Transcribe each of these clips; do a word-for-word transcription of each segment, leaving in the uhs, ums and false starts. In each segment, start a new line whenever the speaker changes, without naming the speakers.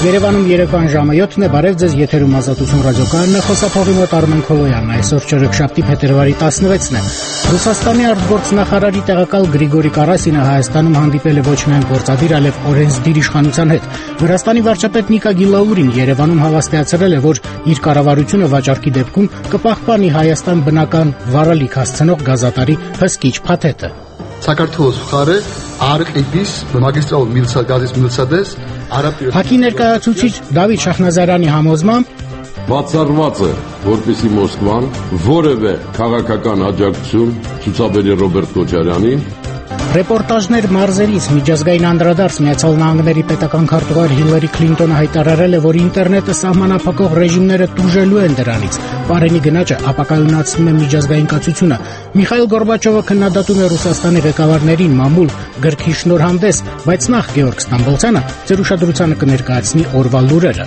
Երևանում երեկոյան ժամը յոթն է, բարև ձեզ, եթերում Ազատություն ռադիոկայանն է, խոսափողի մոտ Արմեն Քոլոյանն, այսօր չորեքշաբթի փետրվարի տասնվեցն է։ Ռուսաստանի արտգործնախարարի տեղակալ Գրիգորի Կարասինը Հայաստանում հանդիպել է ոչ միայն գործադիր, այլև օրենսդիր իշխանության հետ։ Վրաստանի վարչապետ Նիկա Գիլաուրին Երևանում հավաստիացրել է, որ իր կառավարությունը վաճառքի դեպքում կպահպանի Հայաստան բնական վառելիք հասցնող գազատարի հսկիչ փաթեթը։
Საქართველოს მხარე არ ყიდვის მაგისტრალურ միլցադაზის միլցադես արաբ
Հակի ներկայացուցիչ Դավիթ Շախնազարյանի համոզմամբ
բացառված է, որպեսզի Մոսկվան որևէ քաղաքական աջակցություն ցուցաբերի Ռոբերտ Քոչարյանին։
Ռեպորտաժներ մարզերից միջազգային անդրադարձ Միացյալ Նահանգների պետական քարտուղար Հիլարի Քլինտոնը հայտարարել է, որ ինտերնետը սահմանափակող ռեժիմները տուժելու են դրանից։ Պարենի գնաճը ապակայունացնում է միջազգային կացությունը։ Միխայիլ Գորբաչովը քննադատում է Ռուսաստանի ղեկավարներին մամուլ գրքի շնորհանդես, բայց նախ Գեորգ Ստամբոլցյանը ձեր ուշադրությանը կներկայացնի օրվա լուրերը։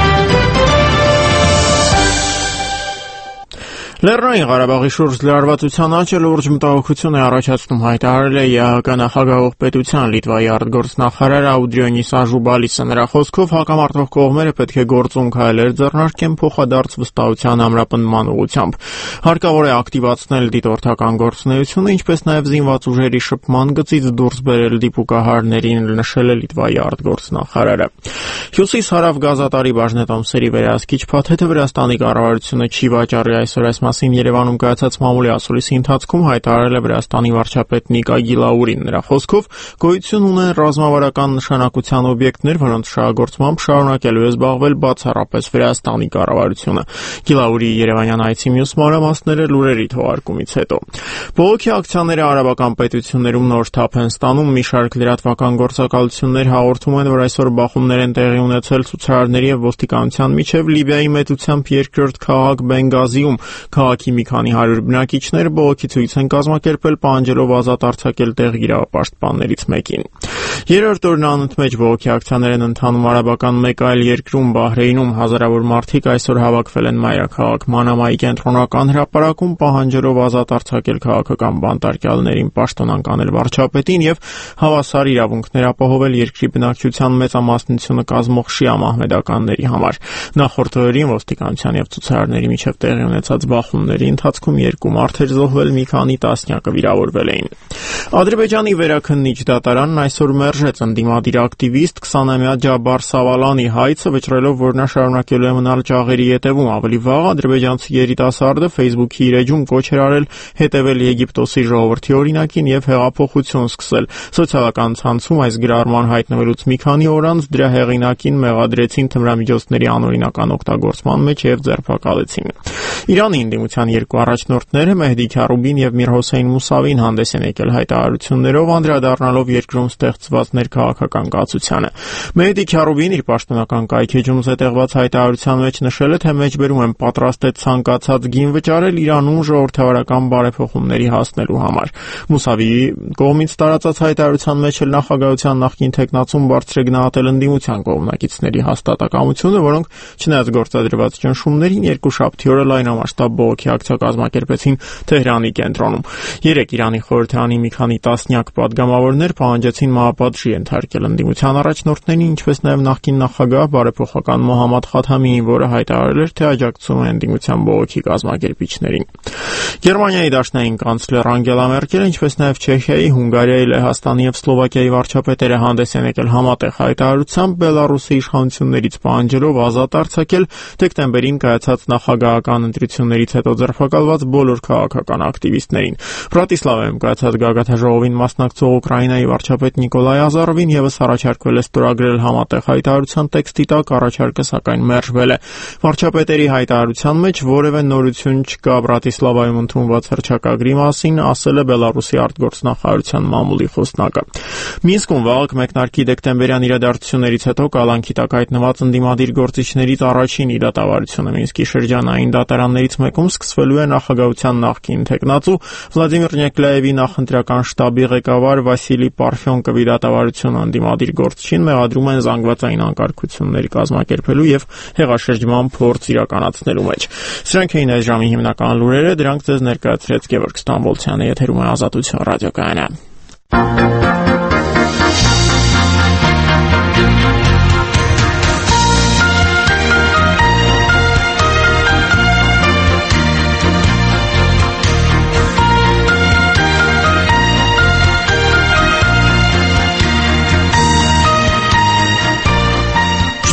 Լեռնային Ղարաբաղի շուրջ լարվածության աճը լուրջ մտահոգություն է առաջացնում, հայտարարել է ԵԱՀԿ նախագահող պետության Լիտվայի արտգործնախարար Աուդրիոնիս Աժուբալիսը։ Նրա խոսքով հակամարտող կողմերը պետք է գործուն քայլեր ձեռնարկեն փոխադարձ վստահության ամրապնդման ուղղությամբ։ Հարկավոր է ակտիվացնել դիտորդական գործունեությունը, ինչպես նաև զինված ուժերի շփման գծից դուրս բերել դիպուկահարներին, նշել է Լիտվայի արտգործնախարարը։ Հյուսիս-հարավ գազատարի բաժնետամսերի վերահսկիչ փաթեթը Վրաստանի կառավարությունը չի վաճառի, այսօր այս մասին Երևանում կայացած մամուլի ասուլիսի ընթացքում հայտարարել է Վրաստանի վարչապետ Նիկա Գիլաուրին։ Նրա խոսքով գոյություն ունեն ռազմավարական նշանակության օբյեկտներ, որոնց շահագործմամբ շարունակելու է զբաղվել բացառապես Վրաստանի կառավարությունը։ Գիլաուրի երևանյան այցի մյուս մանրամասները լուրերի թողարկումից հետո։ Բողոքի ակցիաները արաբական պետություններում նոր թափ են ստանում, մի շարք լրատվական գործակալություններ հաղորդում են, որ այսօր բախումներ են տեղի ունեցել ցուցարարների եւ ոստիկանության միջև Լիբիայի մեծությամբ երկրորդ քաղաք Բենգազիում։ Քաղաքի մի քանի հարյուր բնակիչներ բողոքի ցույց են կազմակերպել, պահանջելով ազատ արձակել տեղի իրավապաշտպաններից մեկին։ Երրորդ օրն անընդմեջ բողոքի ակցիաներ են ընթանում արաբական մեկ այլ երկրում, Բահրեյնում։ Հազարավոր մարդիկ այսօր հավաքվել են մայրաքաղաք Մանամայի կենտրոնական հրապարակում, պահանջելով ազատ արձակել քաղաքական բանտարկյալներին, պաշտոնանկ անել վարչապետին եւ հավասար իրավունքներ ապահովել երկրի բնակչության մեծամասնությունը կազմող շիա մահմեդականների համար։ Նախորդ օրերին ոստիկանության եւ ցուցարարների միջև տեղի ունեցած բախումների ընթացքում երկու մարդեր զոհվել, մի քանի տասնյակը վիրավորվել էին։ Ադրբեջանի վերաքննիչ դատարանն այսօր մերժեց ընդդիմադիր ակտիվիստ քսանամյա Ջաբար Սավալանի հայցը, վճռելով, որ նա շարունակելու է մնալ ճաղերի ետևում։ Ավելի վաղ ադրբեջանցի երիտասարդը Facebook-ի իր էջում կոչ էր արել հետևել Եգիպտոսի ժողովրդի օրինակին եւ հեղափոխություն սկսել։ Սոցիալական ցանցում այս գրառման հայտնվելուց մի քանի օր անց դրա հեղինակին մեղադրեցին թմրամիջոցների անօրինական օգտագործման մեջ եւ ձերբակալեցին։ Իրանի ընդդիմության երկու առաջնորդները Մեհդի Քարուբին եւ Միր Հոսեյն Մուսավին հանդես են եկել հայտարարություններով, անդրադառնալով երկրում ստեղծված ներքաղաքական կացությանը։ Մեհդի Քարուբին իր պաշտոնական կայքեջում զետեղված հայտարարության մեջ նշել է, թե մեջբերում են պատրաստ է ցանկացած գին վճարել Իրանում ժողովրդավարական բարեփոխումների հասնելու համար։ Մուսավիի կողմից տարածած հայտարարության մեջ էլ նախագահության նախկին տեխնացում բարձր է գնահատել ընդդիմության կողմնակիցների հաստատակամությունը, որոնք չնայած գործադրված ճնշումներին երկուշաբթի օրը լայնամասշտաբ բողոքի ակցիա կազմակերպեցին Թեհրանի կենտրոնում։ Երեկ Իրանի խորհրդարանի մի քանի տասնյակ պատգամավորներ պահանջեցին մահապատժի ենթարկել ընդդիմության առաջնորդներին, ինչպես նաև նախկին նախագահ բարեփոխական Մոհամմադ Խաթամիին, որը հայտարարել էր, թե աջակցում է ընդդիմության բողոքի կազմակերպիչներին։ Գերմանիայի դաշնային կանցլեր Անգելա Մերկելը, ինչպես նաև Չեխիայի, Հունգարիայի, Լեհաստանի եւ Սլովակիայի վարչապետերը հանդես են եկել համատեղ հայտարարությամբ Բելարուսի իշխանություններից պահանջելով ազատ արձակել դեկտեմբերին կայացած նախագահական ընտրություններից հետո ձերբակալված բոլոր քաղաքական ակտիվիստներին։ Բրատիսլավայում կայացած գագաթաժողովին մասնակցող Ուկրաինայի վարչապետ Նիկոլայ Ազարովին եւս առաջարկվել է ստորագրել համատեղ հայտարարության տեքստի տակ, առաջարկը սակայն մերժվել է։ Վարչապետերի հայտարարության մեջ որևէ նորություն չկա Բրատիսլավայում ընդունված հռչակագրի մասին, ասել է Բելարուսի արտգործնախարարության մամուլի խոսնակը։ Մինսկում վաղ մեկնարկի դեկտեմբերյան իրադարձություններից հետո կալանքի տակ հայտնված ընդդիմադիր գործիչներից առաջին իրադարձությունը Մինսկի շրջանային դատարաններից մեկում սկսվելու է նախագահության նախկին տեխնացու Վլադիմիր Նեկլաևի նախընտրական շտաբի ղեկավար Վասիլի Պարֆյոնկովի դատավարությունը ընդդիմադիր գործչին մեղադրում են զանգվածային անկարգություններ կազմակերպելու եւ հեղաշրջման փորձ իրականացնելու մեջ։ Սրանք էին այս ժամի հիմնական լուրերը, դրանք ձեզ ներկայացրեց Գևորգ Ստամբոլցյանը, եթերում է Ազատություն ռադիոկայանը։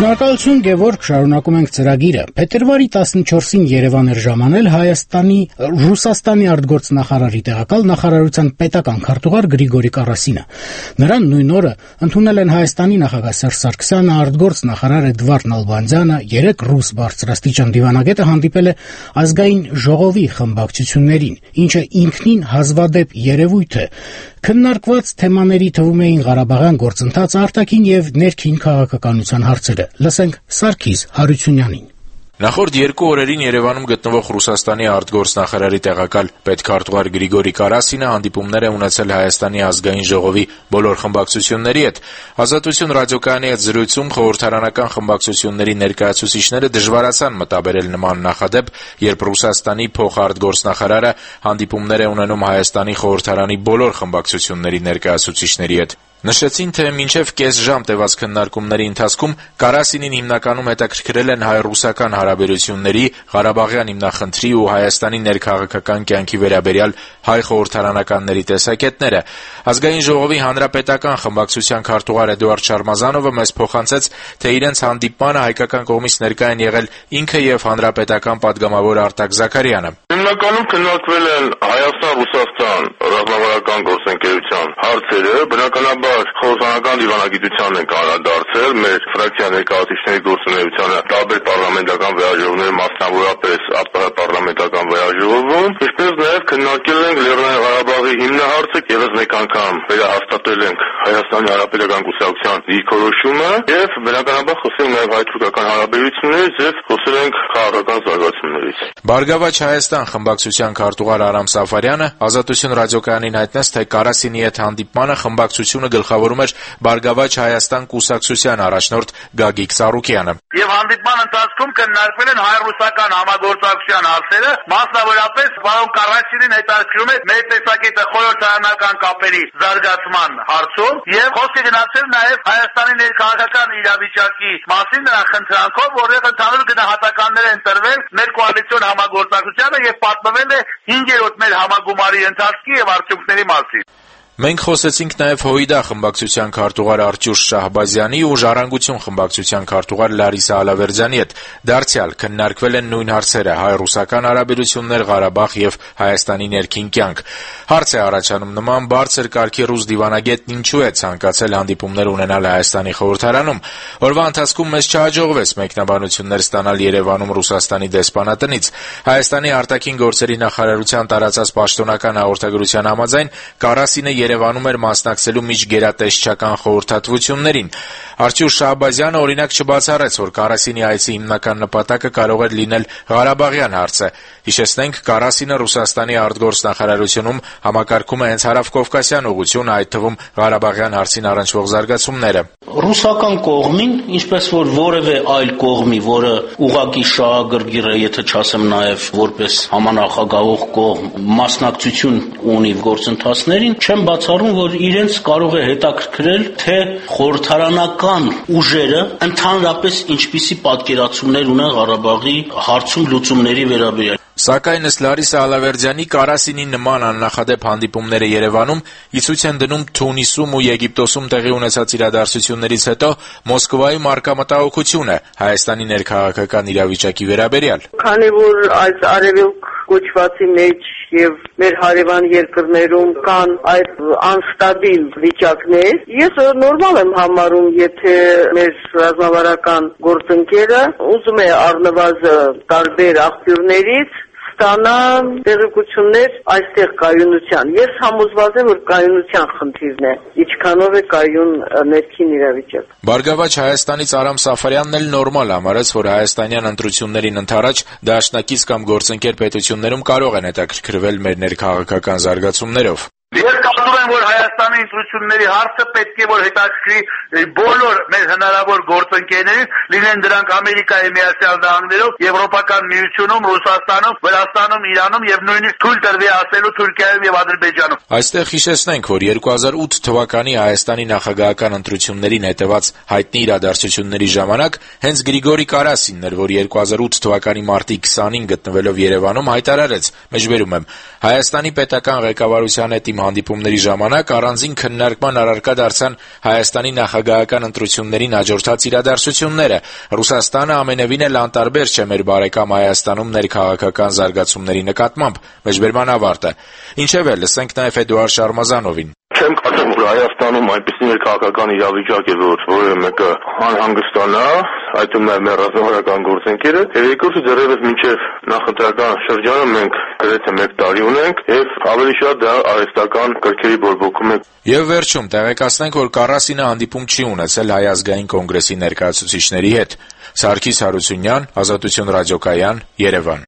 Շնորհակալություն Գևորգ, շարունակում ենք ծրագիրը։ Փետրվարի տասնչորսին Երևան էր ժամանել Հայաստանի Ռուսաստանի արտգործնախարարի տեղակալ նախարարության պետական քարտուղար Գրիգորի Կարասինը։ Նրան նույն օրը ընդունել են Հայաստանի նախագահ Սերժ Սարգսյանը, արտգործնախարար Էդվարդ Նալբանդյանը, երեք ռուս բարձրաստիճան դիվանագետը հանդիպել է ազգային ժողովի խմբակցություններին, ինչը ինքնին հազվադեպ երևույթ է։ Քննարկված թեմաների թվում էին Ղարաբաղյան գործընթացը, արտաքին եւ ներքին քաղաքականության հարցերը։ Լսենք Սարգիս Հարությունյանին։
Նախորդ երկու օրերին Երևանում գտնվող Ռուսաստանի արտգործնախարարի տեղակալ պետքարտուղար Գրիգորի Կարասինը հանդիպումներ է ունեցել Հայաստանի ազգային ժողովի բոլոր խմբակցությունների հետ։ Ազատություն ռադիոկայանի հետ զրույցում խորհրդարանական խմբակցությունների ներկայացուցիչները դժվարացան մտաբերել նման նախադեպ, երբ Ռուսաստանի փոխարտգործնախարարը հանդիպումներ է ունենում Հայաստանի խորհրդարանի բոլոր խմբակցությունների ներկայացուցիչների հետ։ Նշեցին, թե մինչև կես ժամ տևած քննարկումների ընթացքում Կարասինին հիմնականում հետաքրքրել են հայ-ռուսական հարաբերությունների, Ղարաբաղյան հիմնախնդրի ու Հայաստանի ներքաղաքական կյանքի վերաբերյալ հայ խորհրդարանականների տեսակետները։ Ազգային ժողովի հանրապետական խմբակցության քարտուղար Էդուարդ Շարմազանովը մեզ փոխանցեց, թե իրենց հանդիպմանը հայկական կողմից ներկա են եղել ինքը եւ հանրապետական падգամավոր Արտակ Զաքարյանը։
Հիմնականում քննարկվել են Հայաստան-Ռուսաստան ռազմավարական գործընկերության հարցերը, բնականաբար խորհրդարանական դիվանագիտությանն ենք անդրադարձել մեր ֆրակցիա ներկայացուցիչների գործունեությանը տարբեր պարլամենտական վեհաժողովների, մասնավորապես ԱՊՀ պարլամենտական վեհաժողովում, ինչպես նաև քննարկել ենք Լեռնային Ղարաբաղի հիմնահարցը, ևս մեկ անգամ վերահաստատել ենք Հայաստանի Հանրապետական կուսակցության դիրքորոշումը եւ բնականաբար խոսել ենք նաև հայ-թուրքական հարաբերություններից եւ խոսել ենք քաղաքական զարգացումներից։
Բարգավաճ Հայաստան խմբակցության քարտուղար Արամ Սաֆարյանը Ազատություն ռադիոկայանին հայտնեց, թե Կարասինի հետ հանդիպմանը խմբակցությունը գլխավորում էր Բարգավաճ Հայաստան կուսակցության առաջնորդ Գագիկ Ծառուկյանը։
Եվ հանդիպման ընթացքում քննարկվել են հայ-ռուսական համագործակցության հարցերը, մասնավորապես պարոն Կարասինին հետաքրքրում է մեր տեսակետը խորհրդարանական կապերի զարգացման հարցում եւ խոսքը գնացել նաեւ Հայաստանի ներքաղաքական իրավիճակի մասին նրա խնդրանքով, որեղ ընդհանուր գնահատականներ են տրվել մեր կոալիցիոն համագործակցությանը եւ պատմվել է հինգերորդ մեր համագումարի ընթացքի եւ արդյունքների մասին։
Մենք խոսեցինք նաև ՀՅԴ խմբակցության քարտուղար Արճուշ Շահբազյանի ու Ժառանգություն խմբակցության քարտուղար Լարիսա Ալավերձյանի հետ։ Դարձյալ քննարկվել են նույն հարցերը՝ հայ-ռուսական հարաբերություններ, Ղարաբաղ եւ Հայաստանի ներքին կյանք։ Հարց է առաջանում՝ նման բարձր կարգի ռուս դիվանագետն ինչու է ցանկացել հանդիպումներ ունենալ Հայաստանի խորհրդարանում։ Օրվա ընթացքում մեզ չհաջողվեց մեկնաբանություններ ստանալ Երևանում Ռուսաստանի դեսպանատնից։ Հայաստանի արտաքին գործերի նախարարության տարածած պաշտոնական հաղորդագրության համաձայն Կարասինը Երևանում էր մասնակցելու միջգերատեսչական խորհրդատվություններին։ Արճուշ Շահբազյանը օրինակ չբացառեց, որ Կարասինի այցի հիմնական նպատակը կարող էր լինել Ղարաբաղյան հարցը։ Հիշեցնենք, Կարասինը Ռուսաստանի արտգործնախարարությունում համակարգում է հենց հարավկովկասյան ուղղությունը, այդ թվում Ղարաբաղյան հարցին առնչվող զարգացումները։
Ռուսական կողմին, ինչպես որ որևէ այլ կողմի, որը ուղղակի շահագրգիռ է, եթե չասեմ նաև որպես համանախագահող կողմ, մասնակցություն ունի գործընթացներին, չեմ բացառում, որ իրենց կարող է հետաքրքրել, թե խորհրդարանական ուժերը ընդհանրապես ինչպիսի պատկերացումներ ունեն Ղարաբաղի հարցում լուծումների վերաբերյալ։
Սակայն ըստ Լարիսա Ալավերձյանի Կարասինի նման աննախադեպ հանդիպումները Երևանում իցույց են դնում Թունիսում ու Եգիպտոսում տեղի ունեցած իրադարձություններից հետո Մոսկվայում առկա մտահոգությունը Հայաստանի ներքաղաքական իրավիճակի վերաբերյալ։
Քանի որ այս արևելք կոչվածի մեջ եւ մեր հարևան երկրներում կան այդ անստաբիլ վիճակներ, ես նորմալ եմ համարում, եթե մեր ռազմավարական գործընկերը ուզում է առնվազն տարբեր աղբյուրներից ստանա տեղեկություններ այստեղ կայունության։ Ես համոզված եմ, որ կայունության խնդիրն է, ինչքանով է կայուն ներքին իրավիճակ։
Բարգավաճ Հայաստանից Արամ Սաֆարյանն էլ նորմալ համարեց, որ հայաստանյան ընտրություններին ընդառաջ դաշնակից կամ գործընկեր պետություններում կարող են հետաքրքրվել մեր ներքաղաքական զարգացումներով։
Ես կարծում եմ, որ Հայաստանի ընտրությունների հարցը պետք է որ հետաքրքրի բոլոր մեր հնարավոր գործընկերներին, լինեն դրանք Ամերիկայի Միացյալ Նահանգներում, Եվրոպական միությունում, Ռուսաստանում, Վրաստանում, Իրանում եւ նույնիսկ թույլ տրվի ասելու Թուրքիայում եւ Ադրբեջանում։
Այստեղ հիշեցնենք, որ երկու հազար ութ թվականի Հայաստանի նախագահական ընտրություններին հետևած հայտնի իրադարձությունների ժամանակ հենց Գրիգորի Կարասինն էր, որ երկու հազար ութ թվականի մարտի քսանին գտնվելով Երևանում հայտարարեց. «Մեջբերում եմ, Հայաստանի պետական ղեկավարության հետ իմ հանդիպումների ժամանակ առանձին քննարկման առարկա դարձան Հայաստանի նախագահական ընտրություններին հաջորդած իրադարձությունները։ Ռուսաստանը ամենևին էլ անտարբեր չէ մեր բարեկամ Հայաստանում ներքաղաքական զարգացումների նկատմամբ։ Մեջբերման ավարտը։ Ինչևէ, լսենք նաև Էդուարդ Շարմազանովին։
Չեմ կարծում, որ Հայաստանում այնպիսի ներքաղաքական իրավիճակ է, որ որևէ մեկը անհանգստանա, այդում նաև մեր ռազմավարական գործընկերը, եւ երկրորդը դեռևս մինչև նախընտրական շրջանը մենք գրեթե մեկ տարի ունենք եւ ավելի շատ դա արհեստական կրքերի բորբոքում է։
Եվ վերջում տեղեկացնենք, որ Կառասինը հանդիպում չի ունեցել Հայ ազգային կոնգրեսի ներկայացուցիչների հետ։ Սարգիս Հարությունյան, Ազատություն ռադիոկայան, Երևան։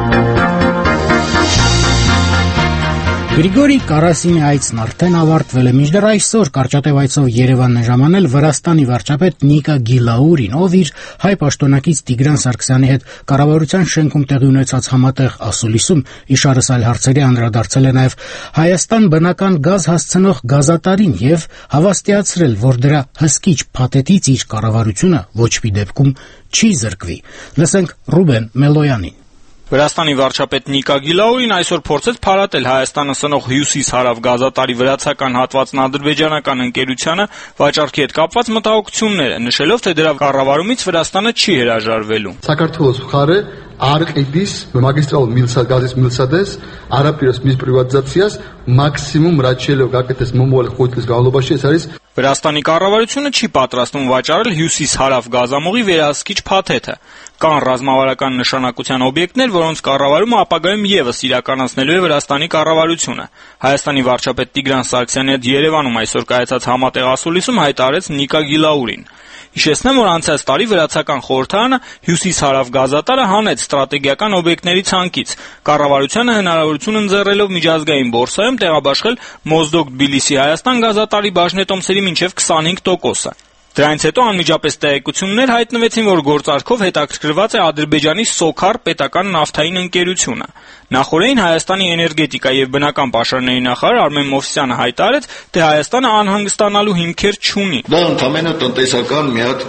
Գրիգորի Կարասինի այցն արդեն ավարտվել է, մինչդեռ այսօր կարճատև այցով Երևան է ժամանել Վրաստանի վարչապետ Նիկա Գիլաուրին, ով իր հայ պաշտոնակից Տիգրան Սարգսյանի հետ կառավարության շենքում տեղի ունեցած համատեղ ասուլիսում իշարս այլ հարցերի անդրադարձել է նաև Հայաստան բնական գազ հասցնող գազատարին եւ հավաստիացրել, որ դրա հսկիչ փաթեթից իր կառավարությունը ոչ մի դեպքում չի զրկվի։ Լսենք Ռուբեն Մելոյանին։
Վրաստանի վարչապետ Նիկա Գիլաուրին այսօր փորձեց փարատել Հայաստանը սնող հյուսիս-հարավ գազատարի վրացական հատվածն ադրբեջանական ընկերությանը վաճառքի հետ կապված մտահոգությունները, նշելով, թե դրա կառավարումից Վրաստանը չի հրաժարվելու։
Საქართველოს მხარე არ ყიდის მაგისტრალურ მილსაგაზის მილსადეს არაპიროს მის პრივატიზაციას მაქსიმუმ რაც შეიძლება გაკეთდეს მომავალ ხუთ წლის განმავლობაში ეს არის
Վրաստանի կառավարությունը չի պատրաստվում վաճառել հյուսիս-հարավ գազամուղի վերահսկիչ փաթեթը։ Կան ռազմավարական նշանակության օբյեկտներ, որոնց կառավարումը ապագայում եւս իրականացնելու է Վրաստանի կառավարությունը։ Հայաստանի վարչապետ Տիգրան Սարգսյանի հետ Երևանում այսօր կայացած համատեղ ասուլիսում հայտարարեց Նիկա Գիլաուրին։ Հիշեցնեմ, որ անցած տարի վրացական խորհրդարանը հյուսիս-հարավ գազատարը հանեց ստրատեգիական օբյեկտների ցանկից։ Կառավարությանը հնարավորություն ընձեռելով միջազգային բորսայում տեղաբաշխել Մոզդոկ Թբիլիսի Հայաստան գազատարի բաժնետոմսերի մինչև քսանհինգ տոկոսը։ Դրանից հետո անմիջապես տեղեկություններ հայտնվեցին, որ գործարքով հետաքրքրված է Ադրբեջանի Սոքար պետական նավթային ընկերությունը։ Նախորդին Հայաստանի էներգետիկա եւ բնական պաշարների նախարար Արմեն Մովսյանը հայտարարեց, թե Հայաստանը անհանգստանալու հիմքեր չունի։
Դա ընդհանրապես տնտեսական մի հատ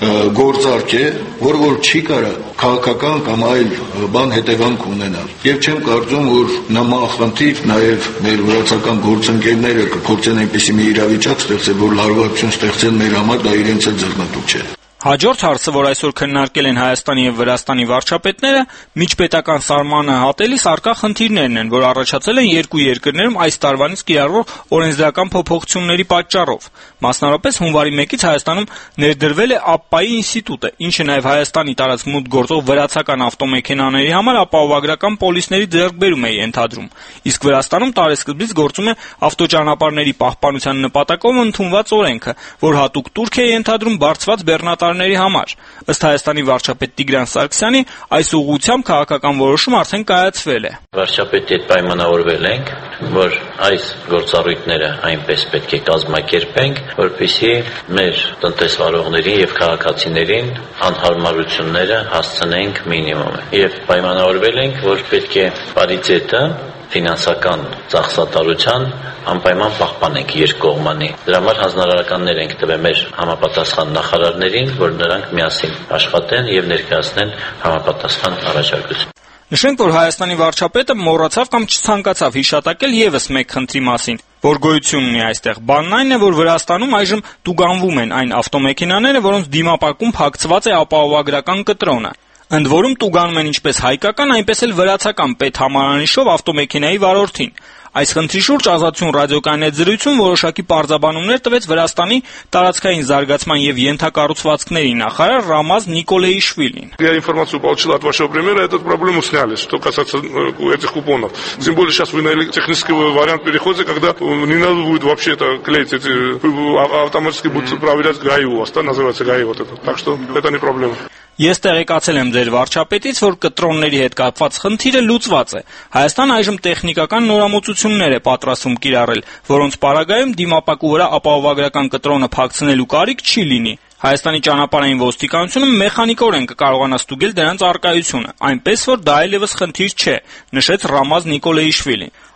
գործարք է, որ որ չի կարող քաղաքական կամ այլ բան հետևանք ունենալ։ Եվ չեմ կարծում, որ նամախնդիր նաև մեր վրացական գործընկերները կփորձեն այնպիսի մի իրավիճակ ստեղծել, որ լարվածություն ստեղծեն մեր համար, դա իրենց էլ ձեռնտու չէ։
Հաջորդ հարցը, որ այսօր քննարկել են Հայաստանի եւ Վրաստանի վարչապետները, միջպետական սահմանը հատելիս առկա խնդիրներն են, որ առաջացել են երկու երկրներում այս տարվանից կիրառվող օրենսդրական փոփոխությունների պատճառով։ Մասնավորապես հունվարի մեկից Հայաստանում ներդրվել է ԱՊՊԱ-ի ինստիտուտը, ինչը նաև Հայաստանի տարածք մուտք գործող վրացական ավտոմեքենաների համար ապահովագրական պոլիսների ձեռքբերում է ենթադրում։ Իսկ Վրաստանում տարեսկզբից գործում է ավտոճանապարհների պահպանության նպատակով ընդունված օրենքը, որ հատուկ տուրք է ենթադրում բարձված բեռնատարների համար։ Ըստ Հայաստանի վարչապետ Տիգրան Սարգսյանի, այս ուղղությամբ քաղաքական որոշում արդեն կայացվել է։
Վարչապետի հետ պայմանավորվել ենք, որ այս գործառույթները այնպես պետք է կազմակերպենք, որպեսզի մեր տնտեսվարողներին եւ քաղաքացիներին անհարմարությունները հասցնենք մինիմումը։ Եվ պայմանավորվել ենք, որ պետք է պարիտետը ֆինանսական ծախսատարության անպայման պահպանենք երկկողմանի։ Դրա համար հանձնարարականներ ենք տվել մեր համապատասխան նախարարներին, որ նրանք միասին աշխատեն եւ ներկայացնեն համապատասխան առաջարկություն։
Նշենք, որ Հայաստանի վարչապետը մոռացավ կամ չցանկացավ հիշատակել եւս մեկ խնդրի մասին, որ գոյություն ունի այստեղ։ Բանն այն է, որ Վրաստանում այժմ տուգանվում են այն ավտոմեքենաները, որոնց դիմապակում փակցված է ապահովագրական կտրոնը։ Ընդ որում տուգանում են ինչպես հայկական, այնպես էլ վրացական պետհամարանիշով ավտոմեքենայի վարորդին։ Այս խնդրի շուրջ Ազատություն ռադիոկայանի հետ զրույցում որոշակի պարզաբանումներ տվեց Վրաստանի տարածքային զարգացման եւ ենթակառուցվածքների նախարար Ռամազ Նիկոլեիշվիլին։
Я информацию получил от вашего премьера, эту проблему сняли, что касается этих купонов. Тем более сейчас вы на технический вариант переходите, когда не надо будет вообще это клеить, эти автоматически будут проверять ГАИ у вас, да, называется ГАИ вот это. Так что это не проблема.
Ես տեղեկացել եմ ձեր վարչապետից, որ կտրոնների հետ կապված խնդիրը լուծված է։ Հայաստանը այժմ տեխնիկական նորամուծություններ է պատրաստվում կիրառել, որոնց պարագայում դիմապակու վրա ապահովագրական կտրոնը փակցնելու կարիք չի լինի։ Հայաստանի ճանապարհային ոստիկանությունը մեխանիկորեն կկարողանա ստուգել դրանց առկայությունը, այնպես որ դա այլևս խնդիր չէ, նշեց Ռամազ Նիկոլեիշվիլին։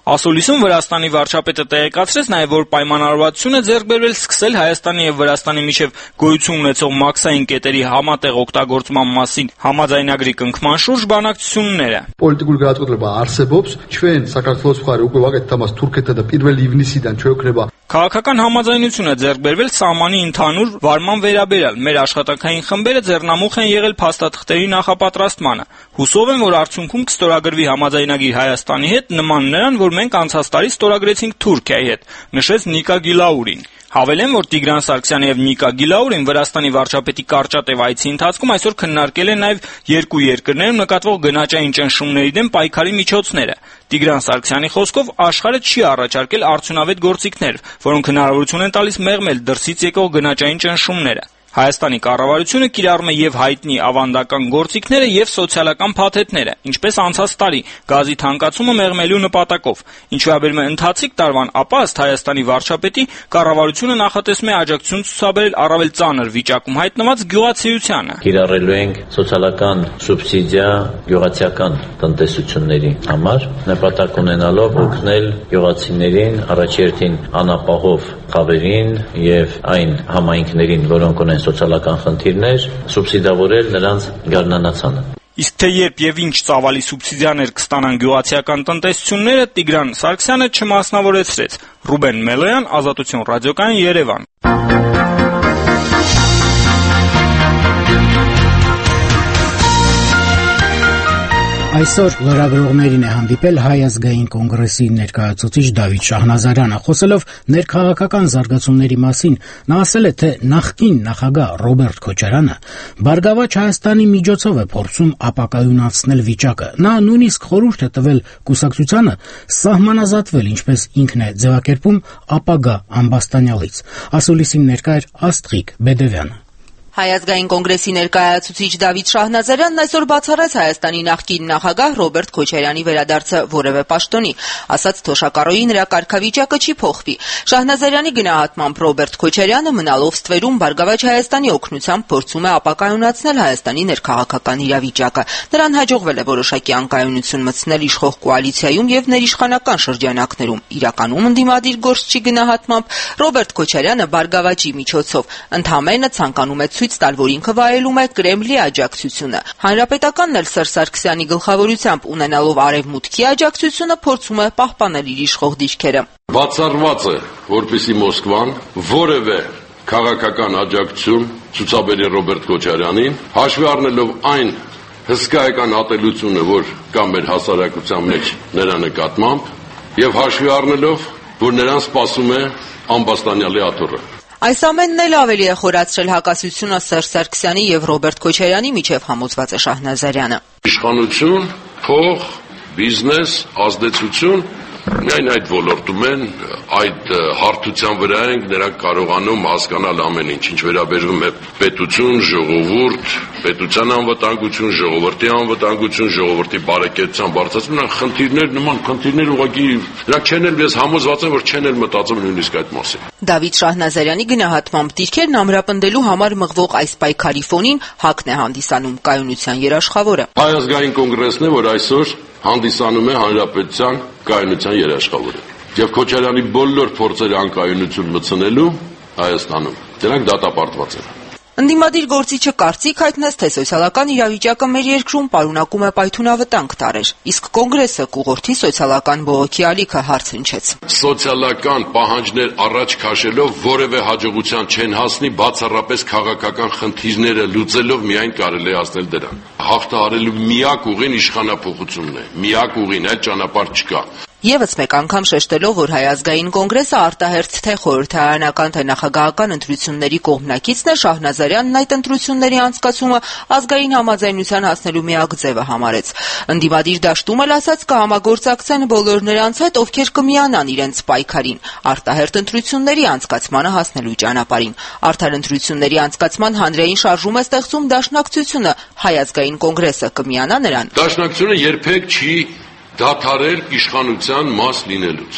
Ասուլիսում Վրաստանի վարչապետը տեղեկացրեց նաև, որ պայմանավորվածություն է ձեռք բերվել սկսել Հայաստանի եւ Վրաստանի միջև գոյություն ունեցող մաքսային կետերի համատեղ օգտագործման մասին համաձայնագրի կնքման շուրջ բանակցությունները։
Პოლიტიკურ გადაწყვეტილება არსებობს, ჩვენ საქართველოს მხარე უკვე ვაკეთეთ ამას თურქეთთან და პირველი ივნისიდან ჩვეუქნება
Քաղաքական համաձայնություն է ձեռք բերվել սահմանի ընդհանուր վարման վերաբերյալ։ Մեր աշխատանքային խմբերը ձեռնամուխ են եղել փաստաթղթերի նախապատրաստմանը։ Հուսով եմ, որ արդյունքում կստորագրվի համաձայնագիր Հայաստանի հետ, նման նրան, որ մենք անցած տարի ստորագրեցինք Թուրքիայի հետ, նշեց Նիկա Գիլաուրին։ Հավելեմ, որ Տիգրան Սարգսյանը եւ Նիկա Գիլաուրին Վրաստանի վարչապետի կարճատև այցի ընթացքում այսօր քննարկել են նաեւ երկու երկրներում նկատվող գնաճային ճնշումների դեմ պայքարի միջոցները։ Տիգրան Սարգսյանի խոսքով աշխարհը չի առաջարկել արդյունավետ գործիքներ, որոնք հնարավորություն են տալիս մեղմել դրսից եկող գնաճային ճնշումները։ Հայաստանի կառավարությունը կիրառում է եւ հայտնի ավանդական գործիքները եւ սոցիալական փաթեթները, ինչպես անցած տարի գազի թանկացումը մեղմելու նպատակով։ Ինչ վերաբերում է ընթացիկ տարվան, ապա ըստ Հայաստանի վարչապետի կառավարությունը նախատեսում է աջակցություն ցուցաբերել առավել ծանր վիճակում հայտնված գյուղացիությանը։
Կիրառելու ենք սոցիալական սուբսիդիա գյուղացիական տնտեսությունների համար, նպատակ ունենալով օգնել գյուղացիներին, առաջերտին անապահով խավերին եւ այն համայնքներին, որոնք ունեն սոցիալական խնդիրներ, սուբսիդավորել նրանց գարնանացանը։
Իսկ թե երբ եւ ինչ ծավալի սուբսիդիաներ կստանան գյուղացիական տնտեսությունները, Տիգրան Սարգսյանը չմասնավորեցրեց։ Ռուբեն Մելոյան, Ազատություն ռադիոկայան, Երևան։
Այսօր լրագրողներին է հանդիպել Հայ ազգային կոնգրեսի ներկայացուցիչ Դավիթ Շահնազարյանը, խոսելով ներքաղաքական զարգացումների մասին, նա ասել է, թե նախկին նախագահ Ռոբերտ Քոչարյանը Բարգավաճ Հայաստանի միջոցով է փորձում ապակայունացնել վիճակը։ Նա նույնիսկ խորհուրդ է տվել կուսակցությանը սահմանազատվել, ինչպես ինքն է ձևակերպում, ապագա ամբաստանյալից։ Ասուլիսին ներկա էր Աստղիկ Բեդևյանը։
Հայ ազգային կոնգրեսի ներկայացուցիչ Դավիթ Շահնազարյանն այսօր բացառեց Հայաստանի նախկին նախագահ Ռոբերտ Քոչարյանի վերադարձը որևէ պաշտոնի, ասաց թոշակառուի նրա կարգավիճակը չի փոխվի։ Շահնազարյանի գնահատմամբ Ռոբերտ Քոչարյանը մնալով ստվերում Բարգավաճ Հայաստանի օգնությամբ փորձում է ապակայունացնել Հայաստանի ներքաղաքական իրավիճակը։ Նրան հաջողվել է որոշակի անկայունություն մտցնել իշխող կոալիցիայում եւ ներիշխանական շրջանակներում։ Իրականում ընդդիմադիր գործչի գնահատմամբ Ռոբերտ Քոչարյանը Բարգավաճի միջոցով ընդհանրապես ցանկանում է ցույց տալ, որ ինքը վայելում է Կրեմլի աջակցությունը։ Հանրապետականն էլ Սերժ Սարգսյանի գլխավորությամբ ունենալով արևմուտքի աջակցությունը փորձում է պահպանել իր իշխող դիրքերը։
Բացառված է, որպեսզի Մոսկվան որևէ քաղաքական աջակցություն ցուցաբերի Ռոբերտ Քոչարյանին, հաշվի առնելով այն հսկայական ատելությունը, որ կա մեր հասարակության մեջ նրա նկատմամբ, եւ հաշվի առնելով, որ նրան սպասում է ամբաստանյալի աթոռը։
Այս ամենն էլ ավելի է խորացրել հակասությունը Սերժ Սարգսյանի եւ Ռոբերտ Քոչարյանի միջև, համոզված է Շահնազարյանը։
Իշխանություն, փող, բիզնես, ազդեցություն միայն այդ ոլորտում են, այդ հարթության վրա ենք նրանք կարողանում հասկանալ ամեն ինչ, ինչ վերաբերվում է պետություն, ժողովուրդ, պետության անվտանգություն, ժողովրդի անվտանգություն, ժողովրդի բարեկեցության բարձրացում, նրանք խնդիրներ, նման խնդիրներ ուղղակի նրանք չեն էլ, ես համոզված եմ, որ չեն էլ մտածում նույնիսկ այդ մասին։
Դավիթ Շահնազարյանի գնահատմամբ դիրքերն ամրապնդելու համար մղվող այս պայքարի ֆոնին ՀԱԿ-ն է հանդիսանում կայունության երաշխավորը։
Հայ ազգային կոնգրեսն է, որ այսօր հանդիսանում է հանրապետության կայունության երաշխավորը։ Եվ Քոչարյանի բոլոր փորձերը անկայունություն մտցնելու Հայաստանում դրանք դատապարտված են։
Ընդդիմադիր գործիչը կարծիք հայտնեց, թե սոցիալական իրավիճակը մեր երկրում պարունակում է պայթունավտանգ տարրեր, իսկ կոնգրեսը կուղորդի սոցիալական բողոքի ալիքը, հարց հնչեց։
Սոցիալական պահանջներ առաջ քաշելով որևէ հաջողության չեն հասնի, բացառապես քաղաքական խնդիրները լուծելով միայն կարելի է հասնել դրան։ Հաղթահարելու միակ ուղին իշխանափոխությունն է, միակ ուղին, այլ ճանապարհ չկա։
Եվս մեկ անգամ շեշտելով, որ Հայ ազգային կոնգրեսը արտահերթ թե խորհրդարանական թե նախագահական ընտրությունների կողմնակիցն է, Շահնազարյանն այդ ընտրությունների անցկացումը ազգային համաձայնության հասնելու միակ ձևը համարեց։ Ընդդիմադիր դաշտում էլ ասաց կհամագործակցեն բոլոր նրանց հետ, ովքեր կմիանան իրենց պայքարին, արտահերթ ընտրությունների անցկացմանը հասնելու ճանապարհին։ Արդար ընտրությունների անցկացման հանրային շարժում է ստեղծում դաշնակցությունը, Հայ ազգային կոնգրեսը կմիանա նրան։
Դաշնակցությունը երբեք չի դադարել իշխանության մաս լինելուց։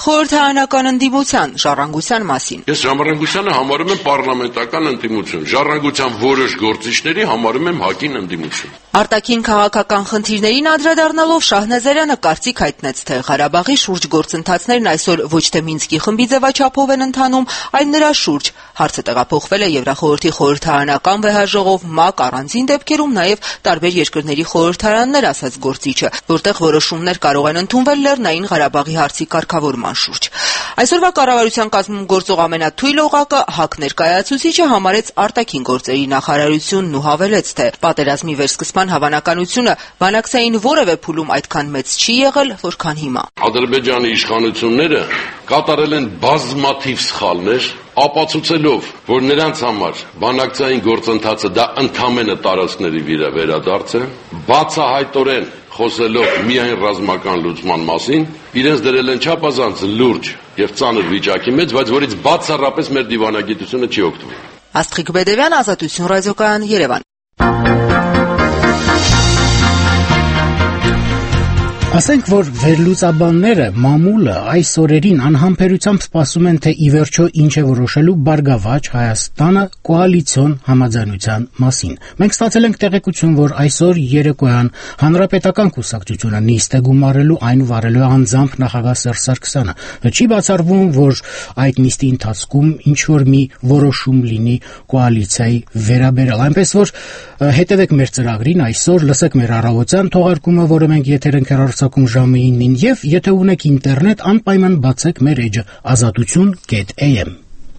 Խորհրդարանական ընդդիմության ժառանգության մասին։
Ես ժառանգությանը համարում եմ պարլամենտական ընդդիմություն, ժառանգության որոշ գործիչների համարում եմ ՀԱԿ-ին ընդդիմություն։
Արտաքին քաղաքական խնդիրներին անդրադառնալով Շահնազարյանը կարծիք հայտնեց, թե Ղարաբաղի շուրջ գործընթացներն այսօր ոչ թե Մինսկի խմբի ձևաչափով են ընթանում, այլ նրա շուրջ։ Հարցը տեղափոխվել է Եվրախորհրդի խորհրդարանական վեհաժողով ՄԱԿ առանձին դեպքերում նաև տարբեր երկրների խորհրդարաններ, ասաց գործիչը, որտեղ որոշումներ կարող են ընդունվել Լեռնային Ղարաբաղի հարցի կարգավորման շուրջ։ Այսօրվա կառավարության կազմում գործող ամենաթույլ օղակը ՀԱԿ ներկայացուցիչը համարեց արտաքին գործերի նախարարությունն ու հավելեց, թե պատերազմի վերսկսման հավանականությունը բանակցային որևէ փուլում այդքան մեծ չի եղել, որքան հիմա։
Ադրբեջանի իշխանությունները կատարել են բազմաթիվ սխալներ, ապացուցելով, որ նրանց համար բանակցային գործընթացը դա ընդամենը տարածքների վերադարձ է, բացահայտորեն խոսելով միայն ռազմական լուծման մասին, իրենց դրել են չափազանց լուրջ եւ ծանր վիճակի մեջ, բայց որից բացառապես մեր դիվանագիտությունը չի օգտվում։
Աստղիկ Բեդևյան, Ազատություն ռադիոկայան, Երևան։
Ասենք, որ վերլուծաբանները, մամուլը այս օրերին անհամբերությամբ սպասում են, թե ի վերջո ինչ է որոշելու Բարգավաճ Հայաստանը կոալիցիոն համաձայնության մասին։ Մենք ստացել ենք տեղեկություն, որ այսօր երեկոյան Հանրապետական կուսակցությունը նիստ է գումարելու, այն վարելու է անձամբ նախագահ Սերժ Սարգսյանը։ Չի բացառվում, որ այդ նիստի ընթացքում ինչ-որ մի որոշում լինի կոալիցիայի վերաբերյալ։ Այնպես որ հետևեք մեր ծրագրին այսօր, լսեք մեր առավոտյան թողարկումը, որը մենք եթեր ենք հեռարձակում ժամը իննին, եւ եթե ունեք ինտերնետ, անպայման բացեք մեր էջը ազատություն կետ էյ էմ։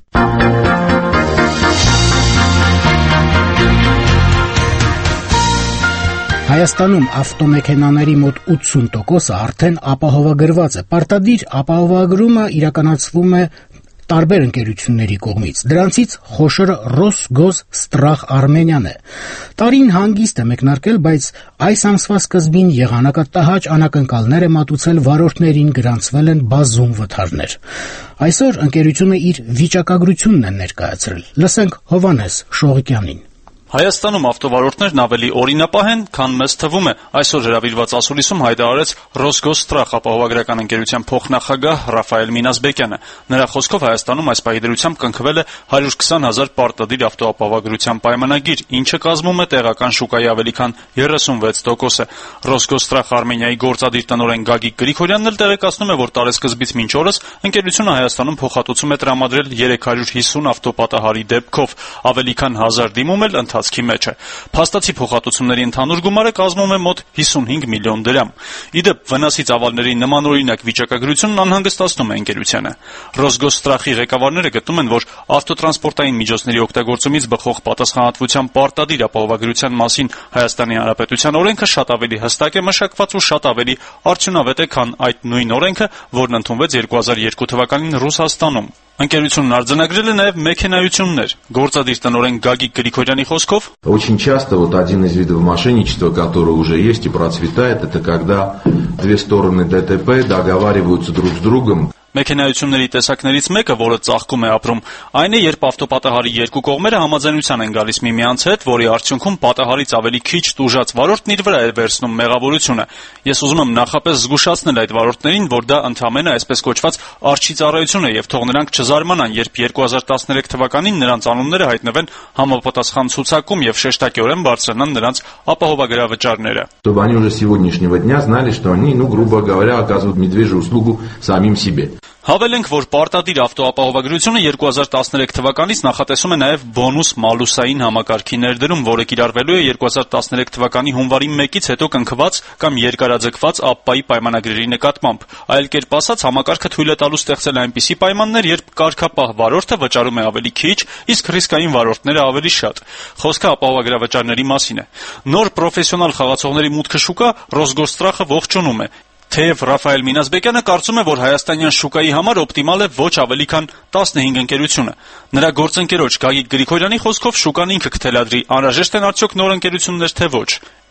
Հայաստանում ավտոմեքենաների մոտ ութսուն տոկոսը արդեն ապահովագրված է։ Պարտադիր ապահովագրումը իրականացվում է տարբեր ընկերությունների կողմից։ Դրանցից խոշորը Ռոսգոզստրախ Արմենիան է։ Տարին հանգիստ է մեկնարկել, բայց այս ամսվա սկզբին եղանակատահաճ անակնկալներ է մատուցել վարորդներին, գրանցվել են բազում վթարներ։ Այսօր ընկերությունը իր վիճակագրությունն է ներկայացրել։ Լսենք Հովհաննես Շողիկյանին։
Հայաստանում ավտովարորդներն ավելի օրինապահ են, քան մեզ թվում է, այսօր հրավիրված ասուլիսում հայտարարեց Ռոսգոզստրախ ապահովագրական ընկերության փոխնախագահ Ռաֆայել Մինասբեկյանը։ Նրա խոսքով Հայաստանում այս պահի դրությամբ կնքվել է հարյուր քսան հազար պարտադիր ավտոապահովագրության պայմանագիր, ինչը կազմում է տեղական շուկայի ավելի քան երեսունվեց տոկոսը։ Ռոսգոզստրախ Արմենիայի գործադիր տնօրեն Գագիկ Գրիգորյանն էլ տեղեկացնում է, որ տարեսկզբից մինչ օրս ընկերությունը Հայաստանում փոխհատուցում է տրամադրել երեք հարյուր հիսուն ավտոպատահարի դեպքով, ավելի քան հազար դիմում էլ ընթացքի մեջ է։ Փաստացի փոխհատուցումների ընդհանուր գումարը կազմում է մոտ հիսունհինգ միլիոն դրամ։ Իդեպ վնասի ծավալների նմանօրինակ վիճակագրությունն անհանգստացնում է ընկերությանը։ Ռոսգոզստրախի ղեկավարները գտնում են, որ ավտոտրանսպորտային միջոցների օգտագործումից բխող պատասխանատվության պարտադիր ապահովագրության մասին Հայաստանի Հանրապետության օրենքը շատ ավելի հստակ է մշակված ու շատ ավելի արդյունավետ է, քան այդ նույն օրենքը, որն ընդունվեց երկու հազար երկու թվականին Ռուսաստանում։ Ընկերությունն արձանագրել է նաև մեքենայություններ։ Գործադիր տնօրեն Գագիկ Գրիգորյանի խոսքով
очень часто вот один из видов мошенничества, который уже есть и процветает, это когда две стороны ДТП договариваются друг с другом.
Մեքենայությունների տեսակներից մեկը, որը ծաղկում է ապրում, այն է, երբ ավտոպատահարի երկու կողմերը համաձայնության են գալիս միմյանց հետ, որի արդյունքում պատահարից ավելի քիչ տուժած վարորդն իր վրա է վերցնում մեղավորությունը։ Ես ուզում եմ նախապես զգուշացնել այդ վարորդներին, որ դա ընդամենը այսպես կոչված արջի ծառայություն է եւ թող նրանք չզարմանան, երբ երկու հազար տասներեք թվականին նրանց անունները հայտնվեն համապատասխան ցուցակում եւ շեշտակիորեն բարձրանան նրանց ապահովագրավճարները։
Чтобы они уже с сегодняшнего дня знали, что они, ну, грубо говоря, оказывают медвежью услугу самим себе.
Հավելենք, որ պարտադիր ավտոապահովագրությունը երկու հազար տասներեք թվականից նախատեսում է նաև բոնուս մալուսային համակարգի ներդրում, որը կիրառվելու է երկու հազար տասներեք թվականի հունվարի մեկից հետո կնքված կամ երկարաձգված ԱՊՊԱ-ի պայմանագրերի նկատմամբ։ Այլ կերպ ասած, համակարգը թույլ է տալու ստեղծել այնպիսի պայմաններ, երբ կարգապահ վարորդը վճարում է ավելի քիչ, իսկ ռիսկային վարորդները ավելի շատ։ Խոսքը ապահովագրավճարների մասին է։ Նոր պրոֆեսիոնալ խաղացողների մուտքը շուկա Ռոսգոզստրախը ողջունում է։ Թեև Ռաֆայել Մինասբեկյանը կարծում է, որ հայաստանյան շուկայի համար օպտիմալ է ոչ ավելի քան տասնհինգ ընկերությունը։ Նրա գործընկերոջ Գագիկ Գրիգորյանի խոսքով շուկան ինքը կթելադրի, անհրաժեշտ են արդյոք նոր ընկերություններ, թե ոչ։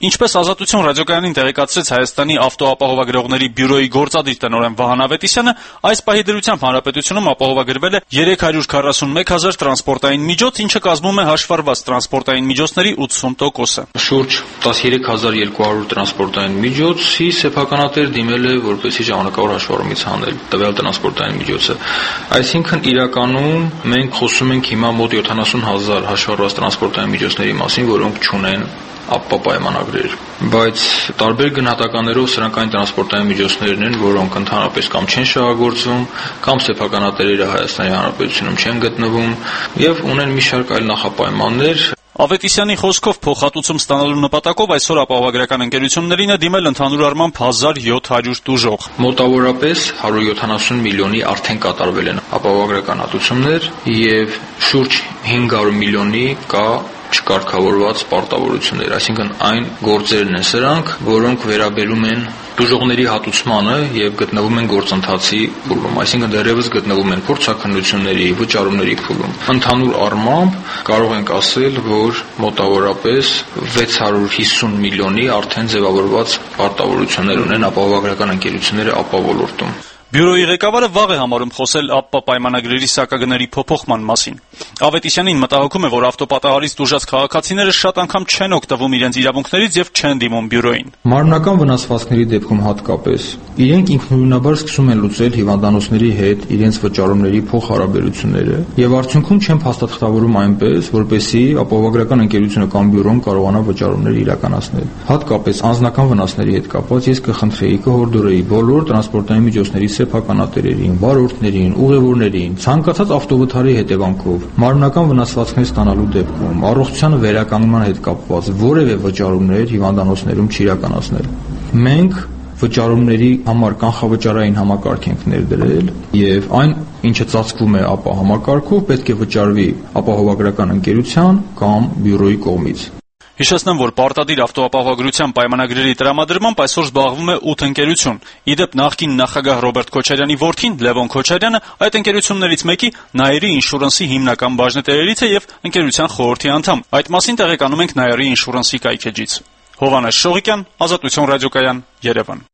Ինչպես Ազատություն ռադիոկայանին տեղեկացրեց Հայաստանի ավտոապահովագրողների բյուրոյի գործադիր տնօրեն Վահան Ավետիսյանը, այս պահի դրությամբ հանրապետությունում ապահովագրվել է երեք հարյուր քառասունմեկ հազար տրանսպորտային միջոց, ինչը կազմում է հաշվառված տրանսպորտային միջոցների ութսուն տոկոսը։
Շուրջ տասներեք հազար երկու հարյուր տրանսպորտային միջոցի սեփականատեր դիմել է, որպեսզի ժամանակավոր հաշվառումից հանել տվյալ տրանսպորտային միջոցը։ Այսինքն իրականում մենք խոսում ենք հիմա մոտ յոթանասուն հազար հաշվառված տրանսպորտային միջոցների մասին, որոնք չունեն ապա պայմանագրեր, բայց տարբեր գնահատականներով սրանք այն տրանսպորտային միջոցներն են, որոնք ընդհանրապես կամ չեն շահագործվում, կամ սեփականատերերը Հայաստանի Հանրապետությունում չեն գտնվում եւ ունեն մի շարք այլ նախապայմաններ։
Ավետիսյանի խոսքով փոխհատուցում ստանալու նպատակով այսօր ապահովագրական ընկերություններին է դիմել ընդհանուր առմամբ հազար յոթ հարյուր տուժող։
Մոտավորապես հարյուր յոթանասուն միլիոնի արդեն կատարվել են ապահովագրական հատուցումներ եւ շուրջ հինգ հարյուր միլիոնի կա չկարգավորված պարտավորություններ, այսինքն այն գործերն են սրանք, որոնք վերաբերում են տուժողների հատուցմանը եւ գտնվում են գործընթացի փուլում, այսինքն դեռևս գտնվում են փորձաքննությունների, վճարումների փուլում։ Ընդհանուր առմամբ կարող ենք ասել, որ մոտավորապես վեց հարյուր հիսուն միլիոնի արդեն ձևավորված պարտավորություններ ունեն ապահովագրական ընկերությունները ապա ոլորտում։
Բյուրոյի ղեկավարը վաղ է համարում խոսել ԱՊՊ պայմանագրերի սակագների փոփոխման մասին։ Ավետիսյանին մտահոգում է, որ ավտոպատահարից տուժած քաղաքացիները շատ անգամ չեն օգտվում իրենց իրավունքներից եւ չեն դիմում բյուրոյին։
Մարմնական վնասվածքների դեպքում հատկապես իրենք ինքնուրույնաբար սկսում են լուծել հիվանդանոցների հետ իրենց վճարումների փոխհարաբերությունները եւ արդյունքում չեն փաստաթղթավորում այնպես, որպեսզի ապահովագրական ընկերությունը կամ բյուրոն կարողանա վճարումներ իրականացնել։ Հատկապես անձնական վնասների հետ կապված ես կխնդրեի կհորդորեի բոլոր տրանսպորտային միջոցների սեփականատերերին, վարորդներին, ուղևորներին, ցանկացած ավտովթարի հետևանքով մարմնական վնասվածքներ ստանալու դեպքում առողջության վերականգնման հետ կապված որևէ վճարումներ հիվանդանոցներում չիրականացնել։ Մենք վճարումների համար կանխավճարային համակարգ ենք ներդրել եւ այն, ինչը ծածկվում է ապա համակարգով, պետք է վճարվի ապահովագրական ընկերության կամ բյուրոյի կողմից։
Հիշեցնեմ, որ պարտադիր ավտոապահովագրության պայմանագրերի տրամադրմամբ այսօր զբաղվում է ութ ընկերություն։ Իդեպ նախկին նախագահ Ռոբերտ Քոչարյանի որդին Լևոն Քոչարյանը այդ ընկերություններից մեկի Նայերի ինշուրանսի հիմնական բաժնետերերից է եւ ընկերության խորհրդի անդամ։ Այդ մասին տեղեկանում ենք Նայերի ինշուրանսի կայքեջից։ Հովհաննես Շողիկյան, Ազատություն ռադիոկայան, Երևան։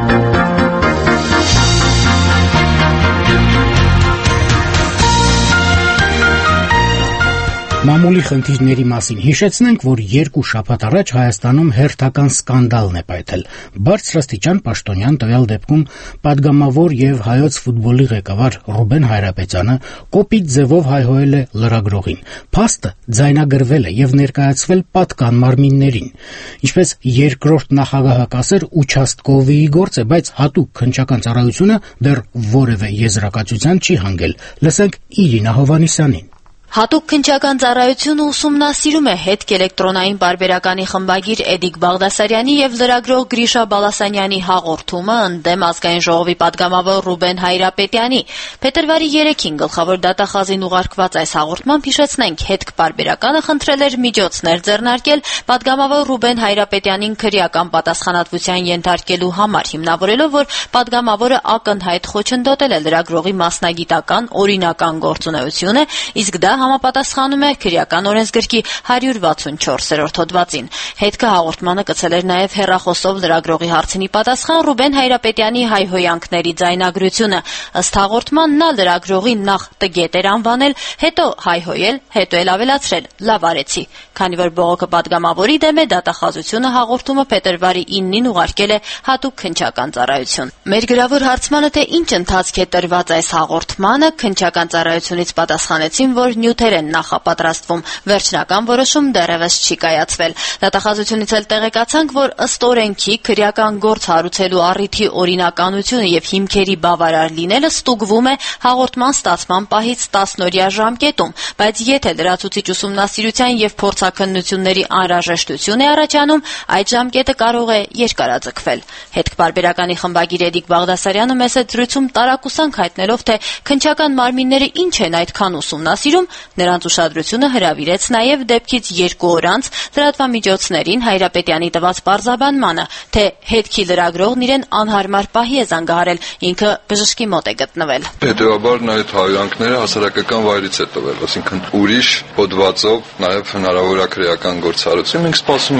Մամուլի խնդիրների մասին հիշեցնենք, որ երկու շաբաթ առաջ Հայաստանում հերթական սկանդալն է պայթել։ Բարձրաստիճան պաշտոնյան տվյալ դեպքում падգամավոր եւ հայոց ֆուտբոլի ղեկավար Ռուբեն Հայրապետյանը կոպիտ ձևով հայհոյել է լրագրողին։ Փաստը ձայնագրվել է եւ ներկայացվել պատկան մարմիններին։ Ինչպես երկրորդ նախագահը կասեր, участковիի գործ է, բայց հատուկ քննչական ծառայությունը դեռ որևէ եզրակացության չի հանգել։ Լսենք Իրինա Հովհաննիսյանին։
Հատուկ քննչական ծառայությունը ուսումնասիրում է հետք էլեկտրոնային պարբերականի խմբագիր Էդիկ Բաղդասարյանի եւ լրագրող Գրիշա Բալասանյանի հաղորդումը ընդդեմ ազգային ժողովի падգամավոր Ռուբեն Հայրապետյանի։ Փետրվարի երեքին գլխավոր դատախազին ուղարկված այս հաղորդմամբ հիշեցնենք, հետք պարբերականը խնդրել էր միջոցներ ձեռնարկել падգամավոր Ռուբեն Հայրապետյանին քրեական պատասխանատվության ենթարկելու համար, հիմնավորելով, որ падգամավորը ակնհայտ խոչընդոտել է լրագրողի մասնագիտական օրինական գործունեությունը, իսկ դա համապատասխանում է քրեական օրենսգրքի հարյուր վաթսունչորսերորդ հոդվածին։ Հետքը հաղորդմանը կցել էր նաև հեռախոսով լրագրողի հարցինի պատասխան Ռուբեն Հայրապետյանի հայհոյանքների ձայնագրությունը։ Ըստ հաղորդման նա լրագրողին նախ տգետ էր անվանել, հետո հայհոյել, հետո էլ ավելացրել՝ լավ արեցի։ Քանի որ բողոքը падգամավորի դեմ է, դատախազությունը հաղորդումը փետրվարի իննին ուղարկել է հատուկ քննչական ծառայություն։ Մեր գրավոր հարցմանը, թե ինչ ընթացք է տրված այս հաղորդմանը, քննչական ծառայությունից պատասխանեցին, որ նյութեր են նախապատրաստվում, վերջնական որոշում դեռևս չի կայացվել։ Դատախազությունից էլ տեղեկացանք, որ ըստ օրենքի քրեական գործ հարուցելու առիթի օրինականությունը եւ հիմքերի բավարար լինելը ստուգվում է հաղորդման ստացման պահից տասնօրյա ժամկետում, բայց եթե լրացուցիչ ուսումնասիրության եւ փորձաքննությունների անհրաժեշտություն է առաջանում, այդ ժամկետը կարող է երկարաձգվել։ Հետք պարբերականի խմբագիր Էդիկ Բաղդասարյանը մեծ զրույցում տարակուսանք հայտնելով, թե քննչական մարմինները ինչ են այդքան ուսումնասիրում, նրանց ուշադրությունը հրավիրեց նաև դեպքից երկու օր անց լրատվամիջոցներին Հայրապետյանի տված պարզաբանմանը, թե հետքի լրագրողն իրեն անհարմար պահի է զանգահարել, ինքը բժշկի մոտ է գտնվել։
Հետևաբար նա այդ հայհոյանքները հասարակական վայրից է տվել, այսինքն ուրիշ հոդվածով նաև հնարավոր է քրեական գործ հարուցել։ Մենք սպասում ենք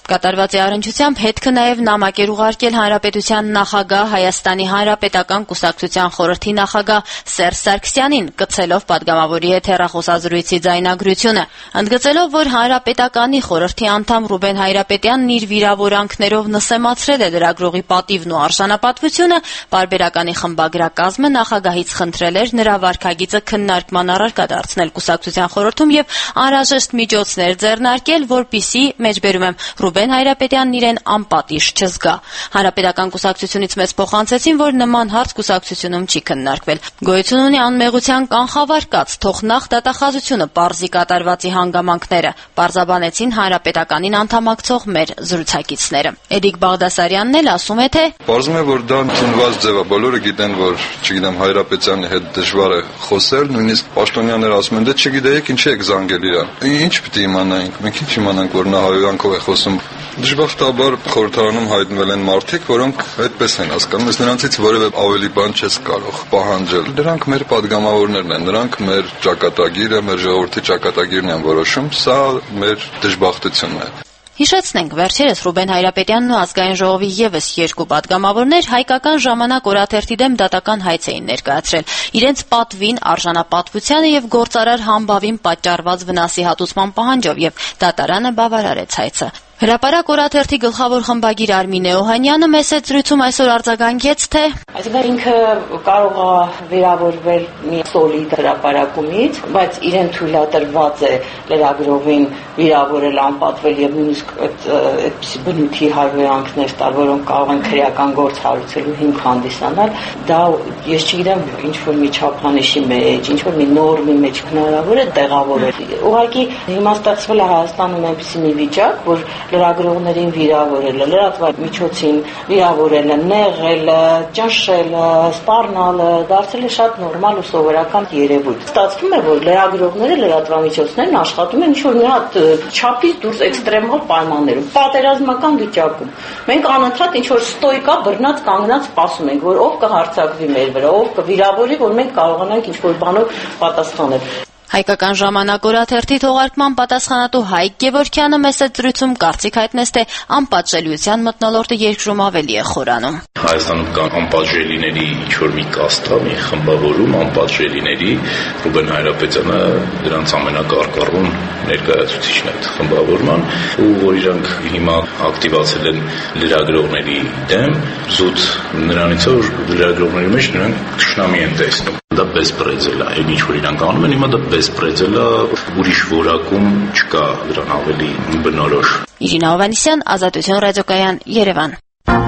Կատարվածի առնչությամբ հետքը նաև նամակ էր ուղարկել Հանրապետության նախագահ, Հայաստանի Հանրապետական Կուսակցության խորհրդի նախագահ Սերժ Սարգսյանին, կցելով պատգամավորի հետ հեռախոսազրույցի ձայնագրությունը, ընդգծելով, որ Հանրապետականի խորհրդի անդամ Ռուբեն Հայրապետյանն իր վիրավորանքներով նսեմացրել է լրագրողի պատիվն ու արժանապատվությունը, պարբերականի խմբագրակազմը նախագահից խնդրել էր նրա վարքագիծը քննարկման առարկա դարձնել Կուսակցության խորհրդում եւ անհրաժեշտ միջոցներ ձեռնարկել, որպիսի, մեջբերում եմ, Ռուբեն Հայրապետյանն իրեն անպատիժ չզգա։ Հանրապետական կուսակցությունից մեզ փոխանցեցին, որ նման հարց կուսակցությունում չի քննարկվել։ Գոյություն ունի անմեղության կանխավարկած, թող նախ դատախազությունը պարզի կատարվածի հանգամանքները, պարզաբանեցին Հանրապետականին անդամակցող մեր զրուցակիցները։ Էդիկ Բաղդասարյանն էլ ասում է, թե
Պարզվում է, որ դա ընդունված ձև է, բոլորը գիտեն, որ, չգիտեմ, Հայրապետյանի հետ դժվար է խոսել, նույնիսկ պաշտոնյաները ասում են, դե չգիտեիք ինչի եք զանգել իրան։ Ինչ պիտի իմանայինք, մենք ինչ իմանանք, որ նա հայհոյանքով է խոսում։ Դժբախտաբար խորհրդարանում հայտնվել են մարդիկ, որոնք այդպես են հասկանում, ես նրանցից որևէ ավելի բան չես կարող պահանջել։ Դրանք մեր падգամավորներն են, նրանք մեր ճակատագիրը, մեր ժողովրդի ճակատագիրն են որոշում, սա մեր դժբախտությունն է։
Հիշեցնենք, վերջերս Ռուբեն Հայրապետյանն ու Ազգային ժողովի ևս երկու պատգամավորներ Հայկական ժամանակ օրաթերթի դեմ դատական հայց էին ներկայացրել։ Իրենց պատվին, արժանապատվությանը եւ գործարար համբավին պատճառված վնասի հատուցման պահանջով եւ դատարանը բավարարեց հայցը։ Հրապարակ օրաթերթի գլխավոր խմբագիր Արմինե Օհանյանը մեծ զրույցում այսօր արձագանքեց, թե
այսինքն ինքը կարող է վիրավորվել մի սոլիդ հրապարակումից, բայց իրեն թույլատրված է լրագրողին վիրավորել, անպատվել եւ նույնիսկ այդպիսի բնույթի հայհոյանքներ տալ, որոնք կարող են քրեական գործ հարուցելու հիմք հանդիսանալ, դա ես չգիտեմ ինչ որ մի չափանիշի մեջ, ինչ որ մի նորմի մեջ հնարավոր է տեղավորել։ Ուղղակի հիմա ստացվել է Հայաստանում այնպիսի մի վիճակ, որ լրագրողներին վիրավորելը, լրատվամիջոցին վիրավորելը, նեղելը, ճնշելը, սպառնալը դարձել է շատ նորմալ ու սովորական երևույթ։ Ստացվում է, որ լրագրողները, լրատվամիջոցներն աշխատում են ինչ-որ մի հատ չափից դուրս էքստրեմալ պայմաններում, պատերազմական վիճակում։ Մենք անընդհատ ինչ-որ ստոյկա բռնած կանգնած սպասում ենք, որ ով կհարձակվի մեր վրա, ով կվիրավորի, որ մենք կարողանանք ինչ-որ բանով պատասխանել։
Հայկական ժամանակ օրաթերթի թողարկման պատասխանատու Հայկ Գևորգյանը մեծ զրույցում կարծիք հայտնեց, թե անպատժելիության մթնոլորտը երկրում ավելի է խորանում։
Հայաստանում կան անպատժելիների ինչ-որ մի կաստ, մի խմբավորում անպատժելիների, Ռուբեն Հայրապետյանը դրանց ամենակարկառուն ներկայացուցիչն է այդ խմբավորման, ու որ իրանք հիմա ակտիվացել են լրագրողների դեմ, զուտ նրանից որ լրագրողների մեջ նրանք թշնամի են տեսնում։ Դա բեսպրեդել է, այն ինչ որ իրանք անում են, հիմա դա բեսպրեդել է, ուրիշ որակում չկա դրան ավելի բնորոշ։
Իրինա Հովհաննիսյան, Ազատություն ռադիոկայան, Երևան։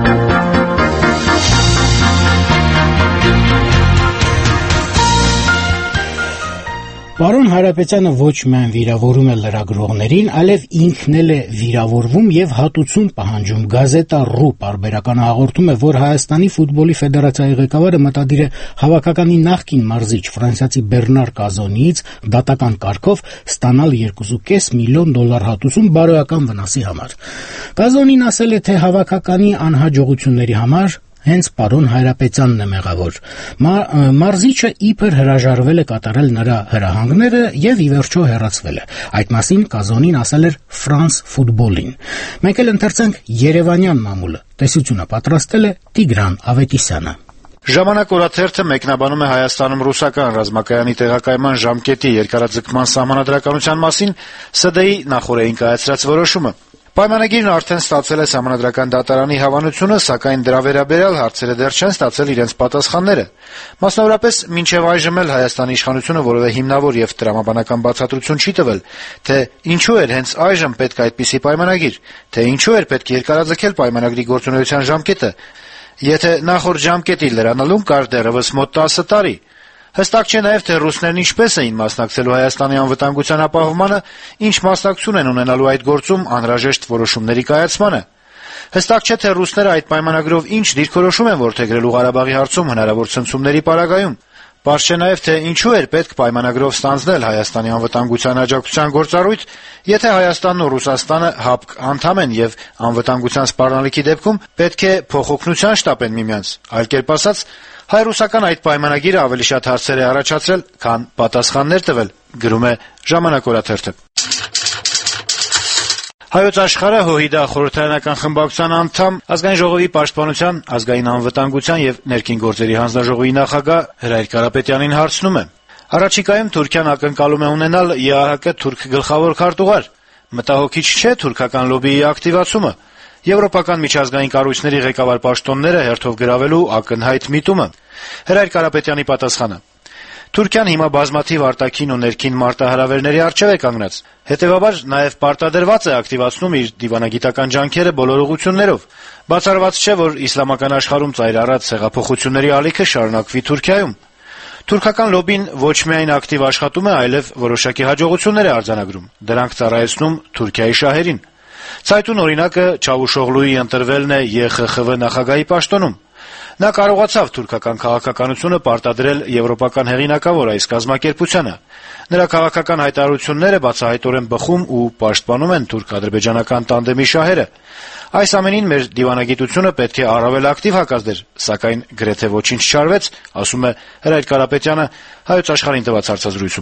Պարոն Հայրապետյանը ոչ միայն վիրավորում է լրագրողներին, այլև ինքն էլ է վիրավորվում եւ հատուցում պահանջում։ Գազետա.ru պարբերականը հաղորդում է, որ Հայաստանի ֆուտբոլի ֆեդերացիայի ղեկավարը մտադիր է հավաքականի նախկին մարզիչ ֆրանսիացի Բեռնար Կազոնիից դատական կարգով ստանալ երկու կoma պենս միլիոն դոլար հատուցում բարոյական վնասի համար։ Կազոնին ասել է, թե հավաքականի անհաջողությունների համար հենց պարոն Հայրապետյանն է մեղավոր։ Մարզիչը իբր հրաժարվել է կատարել նրա հրահանգները եւ ի վերջո հեռացվել է։ Այդ մասին Կազոնին ասել էր Ֆրանս ֆուտբոլին։ Մենք էլ ընթերցենք Երևանյան մամուլը։ Տեսությունը պատրաստել է Տիգրան Ավետիսյանը։
Ժամանակ օրաթերթը մեկնաբանում է Հայաստանում ռուսական ռազմակայանի տեղակայման ժամկետի երկարաձգման սահմանադրականության մասին Ս Դ ի նախորդին կայացրած որոշումը։ Պայմանագիրն արդեն ստացել է Սահմանադրական դատարանի հավանությունը, սակայն դրա վերաբերյալ հարցերը դեռ չեն ստացել իրենց պատասխանները։ Մասնավորապես, մինչև այժմ էլ Հայաստանի իշխանությունը որևէ հիմնավոր եւ տրամաբանական բացատրություն չի տվել, թե ինչու էր հենց այժմ պետք այդպիսի պայմանագիր, թե ինչու էր պետք երկարաձգել պայմանագրի գործունեության ժամկետը, եթե նախորդ ժամկետի լրանալուն կար դեռևս մոտ տասը տարի։ Հստակ չէ նաև, թե ռուսներն ինչպես էին մասնակցելու Հայաստանի անվտանգության ապահովմանը, ինչ մասնակցություն են ունենալու այդ գործում անհրաժեշտ որոշումների կայացմանը։ Հստակ չէ, թե ռուսները այդ պայմանագրով ինչ դիրքորոշում են որդեգրելու Ղարաբաղի հարցում հնարավոր ցնցումների պարագայում։ Պարզ չէ նաև, թե ինչու էր պետք պայմանագրով ստանձնել Հայաստանի անվտանգության աջակցության գործառույթ, եթե Հայաստանն ու Ռուսաստանը ՀԱՊԿ անդամ են եւ անվտանգության սպառնալիքի դեպքում պետք է փոխօգնության շտապեն միմյանց։ Այլ կերպ ասած, հայ-ռուսական այդ պայմանագիրը ավելի շատ հարցեր է առաջացրել, քան պատասխաններ տվել, գրում է Ժամանակ օրաթերթը։ Հայոց աշխարհը ՀՅԴ խորհրդարանական խմբակցության անդամ, ազգային ժողովի պաշտպանության, ազգային անվտանգության եւ ներքին գործերի հանձնաժողովի նախագահ Հրայր Կարապետյանին հարցնում է. Առաջիկայում Թուրքիան ակնկալում է ունենալ ԵԱՀԿ թուրք գլխավոր քարտուղար։ Մտահոգիչ չէ թուրքական լոբիի ակտիվացումը, եվրոպական միջազգային կառույցների ղեկավար պաշտոնները հերթով գրավելու ակնհայտ միտումը։ Հրայր Կարապետյանի պատասխանը. Թուրքիան հիմա բազմաթիվ արտաքին ու ներքին մարտահրավերների առջև է կանգնած, հետեւաբար նաեւ պարտադրված է ակտիվացնում իր դիվանագիտական ջանքերը բոլոր ուղղություններով։ Բացառված չէ, որ իսլամական աշխարհում ծայր առած հեղափոխությունների ալիքը շարունակվի Թուրքիայում։ Թուրքական լոբին ոչ միայն ակտիվ աշխատում է, այլև որոշակի հաջողություններ է արձանագրում, դրանք ծառայեցնում Թուրքիայի շահերին։ Ցայտուն օրինակը Չավուշօղլուի ընտրվելն է ԵԽԽՎ նախագահի պաշտոնում։ Նա կարողացավ թուրքական քաղաքականությունը պարտադրել եվրոպական հեղինակավոր այս կազմակերպությանը։ Նրա քաղաքական հայտարարությունները բացահայտորեն բխում ու պաշտպանում են թուրք-ադրբեջանական տանդեմի շահերը։ Այս ամենին մեր դիվանագիտությունը պետք է առավել ակտիվ հակազդեր, սակայն գրեթե ոչինչ չարվեց, ասում է Հրայր Կարապետյանը Հայոց աշխարհին տված հարցազրույցում։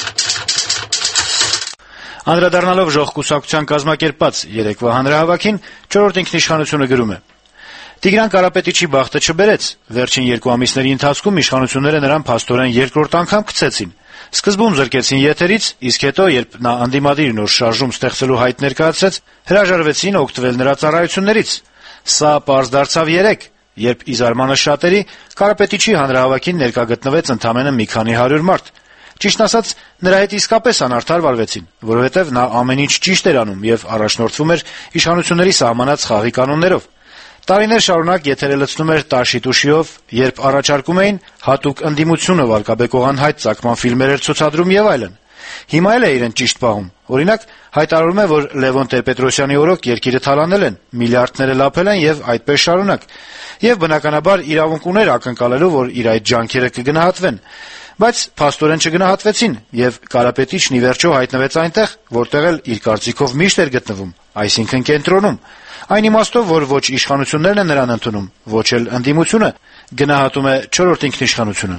Անդրադառնալով ժողովրդի կուսակցության կազմակերպած երեկվա հանրահավաքին, «Չորրորդ ինքնիշխանությունը» գրում է. Տիգրան Կարապետիչի բախտը չբերեց։ Վերջին երկու ամիսների ընթացքում իշխանությունները նրան փաստորեն երկրորդ անգամ գցեցին։ Սկզբում զրկեցին եթերից, իսկ հետո, երբ նա անդիմադիր նոր շարժում ստեղծելու հայտ ներկայացրեց, հրաժարվեցին օգտվել նրա ծառայություններից։ Սա պարզ դարձավ երեկ, երբ ի զարմանս շատերի Կարապետիչի հանրահավաքին ներկա գտնվեց ընդամենը մի քանի հարյուր մարդ։ Ճիշտն ասած, նրա հետ իսկապես անարդար վարվեցին, որովհետև նա ամեն ինչ ճիշտ էր անում եւ առաջնորդվում էր իշխանությունների սահմանած խաղի կանոններով։ Տարիներ շարունակ եթերը լցնում էր տաշի-տուշիով, երբ առաջարկում էին, հատուկ ընդդիմությունը վարկաբեկող անհայտ ծագման ֆիլմեր էր ցուցադրում եւ այլն։ Հիմա էլ է իրեն ճիշտ պահում։ Օրինակ, հայտարարում է, որ Լևոն Տեր-Պետրոսյանի օրոք երկիրը թալանել են, միլիարդները լափել են եւ այդպես շարունակ։ Եվ բնականաբար իրավունք ուներ ակնկալելու, որ իր այդ ջանքերը կգնահատվեն։ Բայց փաստորեն չգնահատվեցին, եւ Կարապետիչն ի վերջո հայտնվեց այնտեղ, որտեղ էլ իր կարծիքով միշտ էր գտնվում, այսինքն կենտրոնում։ Այն իմաստով, որ ոչ իշխանություններն են նրան ընդունում, ոչ էլ ընդդիմությունը, գնահատում է «Չորրորդ ինքնիշխանությունը»։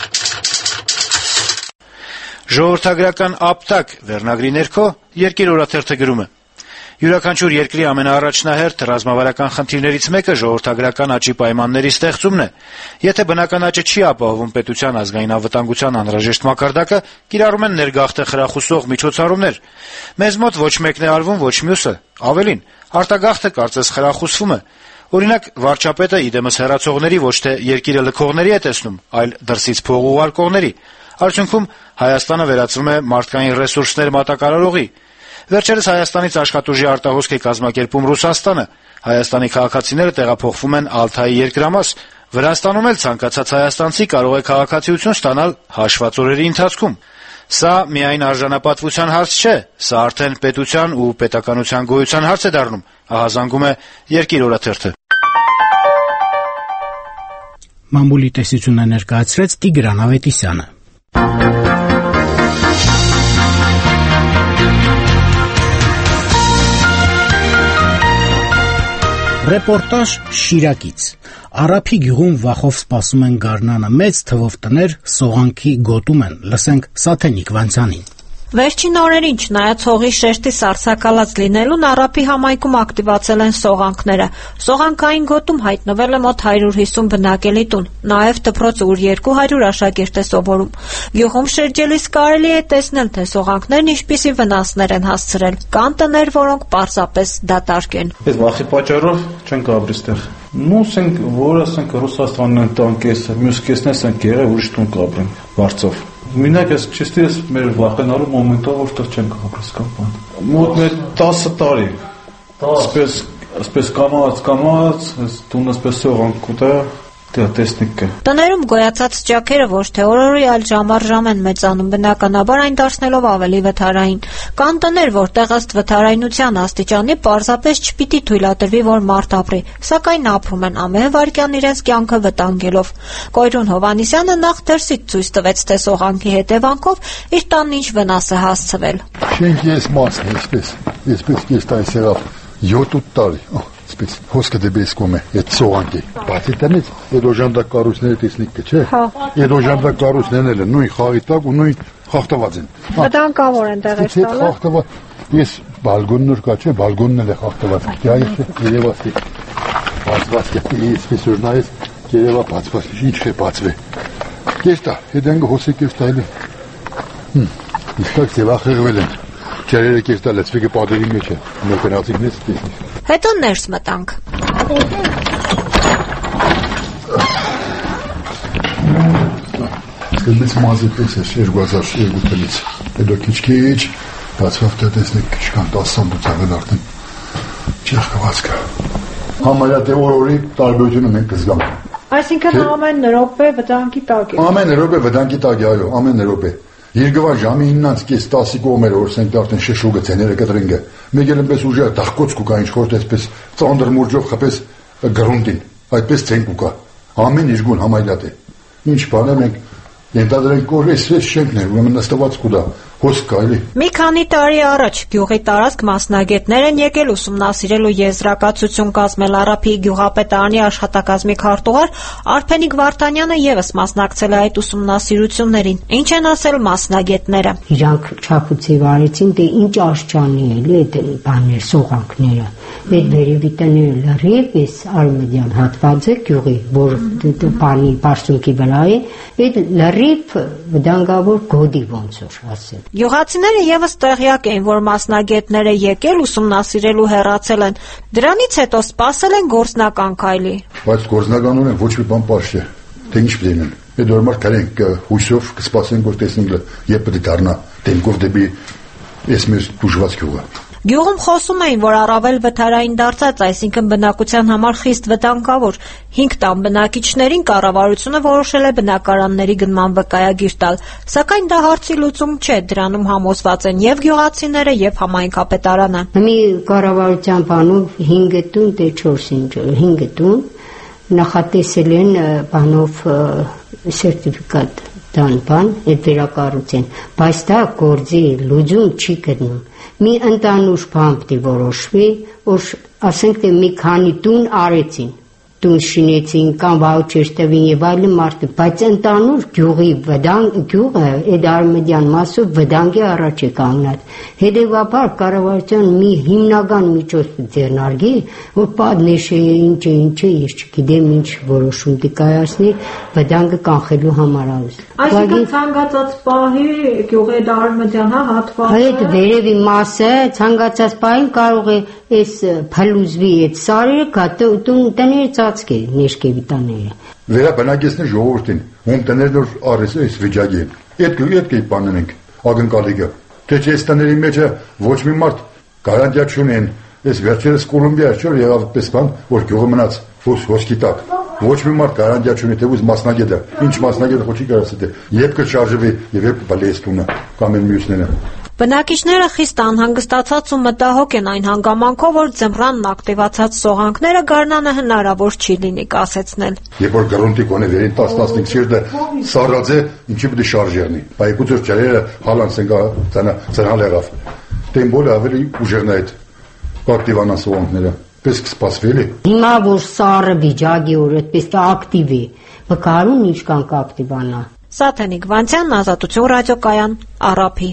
Ժողովրդագրական ապտակ վերնագրի ներքո «Երկիր» օրաթերթը գրում է. Յուրաքանչյուր երկրի ամենաառաջնահերթ ռազմավարական խնդիրներից մեկը ժողովրդագրական աճի պայմանների ստեղծումն է։ Եթե բնական աճը չի ապահովում պետության ազգային անվտանգության անհրաժեշտ մակարդակը, կիրառում են ներգաղթը խրախուսող միջոցառումներ։ Մեզ մոտ ոչ մեկն է արվում, ոչ մյուսը։ Ավելին, արտագաղթը կարծես խրախուսվում է։ Օրինակ, վարչապետը իդեմս հեռացողների ոչ թե երկիրը լքողների է տեսնում, այլ դրսից փող ուղարկողների։ Արդյունքում Հայաստանը վերածվում է մարդկային ռեսուրսներ մատակարարողի։ Վերջերս Հայաստանից աշխատուժի արտահոսք է կազմակերպում Ռուսաստանը։ Հայաստանի քաղաքացիները տեղափոխվում են Ալթայի երկրամաս։ Վրաստանում էլ ցանկացած հայաստանցի կարող է քաղաքացիություն ստանալ հաշված օրերի ընթացքում։ Սա միայն արժանապատվության հարց չէ, սա արդեն պետության ու պետականության գոյության հարց է դառնում, ահազանգում է «Երկիր» օրաթերթը։
Մամուլի տեսությունը ներկայացրեց Տիգրան Ավետիսյանը։ Ռեպորտաժ Շիրակից։ Արափի գյուղում վախով սպասում են գարնանը, մեծ թվով տներ սողանքի գոտում են, լսենք Սաթենիկ Վանցյանին։
Վերջին օրերին, չնայած հողի շերտի սառցակալած լինելուն, Արափի համայնքում ակտիվացել են սողանքները։ Սողանքային գոտում հայտնվել է մոտ հարյուր հիսուն բնակելի տուն, նաև դպրոց, ուր երկու հարյուր աշակերտ է սովորում։ Գյուղում շրջելիս կարելի է տեսնել, թե սողանքներն ինչպիսի վնասներ են հասցրել։ Կան տներ, որոնք պարզապես դատարկ են։
Այս վախի պատճառով չենք ապրի ստեղ։ Ну, ասենք, որ ասենք Ռուսաստանն են տան կեսը, մյուս կեսն է ասենք եղել ուրիշ տուն կապրենք վարձով։ Մենակ ես չստի ես մեր վախենալու մոմենտով որտեղ չենք ապրես կամ բան։ Մոտ մեր տասը տարի։ Այսպես, այսպես կամած, կամած, այս տունը այսպես սողանք կուտա, տեսնիկը։
Տներում գոյացած ճաքերը ոչ թե օրորի, այլ ժամ առ ժամ են մեծանում, բնականաբար այն դարձնելով ավելի վթարային։ Կան տներ, որտեղ ըստ վթարայնության աստիճանի պարզապես չպիտի թույլատրվի, որ մարդ ապրի, սակայն ապրում են ամեն վայրկյան իրենց կյանքը վտանգելով։ Կոյրուն Հովհաննիսյանը նախ դրսից ցույց տվեց, թե սողանքի հետևանքով իր տանն ինչ վնաս է հասցվել։
Շենքի այս մասն էսպես, էսպես կես տայս եղավ յոթ տարի։ Սպից հոսքը դեպեսկում է այդ սողանքի։ Բայց այդտեղից այդ օժանդակ կառույցները տեսնիք չէ։ Այդ օժանդակ կառույցներն էլ նույն խաղի տակ ու նույն խախտված են։
Վտանգավոր են տեղեր տալը։
Ես Բալգոնն որ կա չէ, բալգոնն էլ է խախտված։ Դա է երևացի։ Բացված է, իսպես որ նայես, երևա բացված, ինչ է բացվի։ Կեստա, հետանգ հոսիկ է ստայլի։ Իսկ ձևախեղվել են։ Ջերերը կեստա լեցվի պատերի մեջ է։ Նոկենացիկն է ստեսնի։
Հետո ներս մտանք։
Սկզբից մազի պես է երկու հազար երկու թվականից։ Հետո քիչ-քիչ բացվավ դա տեսնեք քիչքան տասը ամբողջական արդեն չեղկված կա։ Համարյա թե օր-օրի տարբերությունը մենք կզգանք։
Այսինքն ամեն րոպե վտանգի տակ է։
Ամեն րոպե վտանգի տակ է, այո, ամեն րոպե։ Երկվա ժամի իննից կես տասի կողմերը որսենք արդեն շշուգը ցեները կտրինգը։ Մեկ էլ այնպես ուժը դախկոց կուկա ինչ որ տեսպես ծանդր մուրջով խպես գրունդին։ Այդպես ցենք կուկա։ Ամեն իրգուն համայլատ է։ Ինչ բան է մենք Ենթադրենք որ էսպես շենքներ, ուրեմն նստված կուտա, հոսք կա էլի։
Մի քանի տարի առաջ գյուղի տարածք մասնագետներ են եկել ուսումնասիրելու եզրակացություն կազմել Արափի գյուղապետարանի աշխատակազմի քարտուղար Արփենիկ Վարդանյանը եւս մասնակցել է այդ ուսումնասիրություններին։ Ինչ են ասել մասնագետները։
Իրանք չափուցիվ արեցին, թե ինչ արժանի է էլի այդ բաներ, սողանքները։ Այդ վերևի տները լրիվ էս արմեդյան հատվածը գյուղի, որ բանի բարձունքի վրա է, այդ լրիվ վտանգավոր գոդի ոնց որ ասել։
Գյուղացիները եւս տեղյակ էին, որ մասնագետները եկել ուսումնասիրելու հեռացել են։ Դրանից հետո սպասել են գործնական քայլի։
Բայց գործնականորեն ոչ մի բան պաշտ է, թե ինչ պետք է։ Այդ նորմալ կարենք հույսով կսպասենք, որ տեսնենք երբ պետք է դառնա դեմքով դեպի այս մեր բուժված գյուղը։
Գյուղում խոսում էին, որ առավել վթարային դարձած, այսինքն բնակության համար խիստ վտանգավոր հինգ տան բնակիչներին կառավարությունը որոշել է բնակարանների գնման վկայագիր տալ, սակայն դա հարցի լուծում չէ, դրանում համոզված են եւ գյուղացիները եւ համայնքապետարանը։
Մի կառավարության բանով հինգ տուն, թե չորս ինչ, հինգ տուն նախատեսել են բանով սերտիֆիկատ տան բան, այդ վերակառուցեն, բայց դա գործի լուծում չի գտնում։ Մի ընտանուր բան պետք է որոշվի, որ ասենք թե մի քանի տուն արեցին, տուն շինեցին կամ վաուչեր տվին եւ այլն մարդը, բայց ընտանուր գյուղի վտանգ գյուղը այդ արմեդյան մասով վտանգի առաջ է կանգնած։ Հետևաբար կառավարության մի հիմնական միջոց ձեռնարկի, որ պատնեշը ինչ է, ինչ է, ես չգիտեմ ինչ որոշում կայացնի վտանգը կանխելու համար արուս։
Այսինքն ցանկացած պահի գյուղի այդ արմեդյան հատվածը
այդ վերևի մասը ցանկացած պահին կարող է այս փլուզվի այդ սարերը գտու տները ծածկի ներքևի տաները։
Վերաբնակեցնել ժողովրդին, ում տներն որ արես այս վիճակի են։ Այդ գյուղի բանենք ակնկալիքը։ Թե չէ այս տների մեջը ոչ մի մարդ գարանտիա չունեն։ Այս վերջերս Կոլումբիա չէ եղավ այդպես բան, որ գյուղը մնաց ոսկի տակ։ Ոչ մի մարդ գարանտիա չունի, թե ուզ մասնագետը, ինչ մասնագետը ոչ չի կարասի թե երբ կշարժվի եւ երբ կբալեստունը կամ են մյուսները։
Բնակիչները խիստ անհանգստացած ու մտահոգ են այն հանգամանքով, որ ձմռանն ակտիվացած սողանքները գարնանը հնարավոր չի լինի կասեցնել։
Երբ որ գրոնտի կոնե վերին տասնասինք սիրտը սառած է, ինչի պետք է շարժերնի։ Բայկուցոր ջրերը հալանցեն ցանա ցանալ եղավ։ Տեմբոլը ավելի ուժերն է այդ ակտիվանա սողանքները։ Պես կսպասվելի։
Հիմա որ սառը վիճակի որ այդպես ակտիվ է, վկարուն ինչ կան կակտիվանա։
Սաթենիկ Վանցյան, Ազատություն ռադիոկայան, Արափի։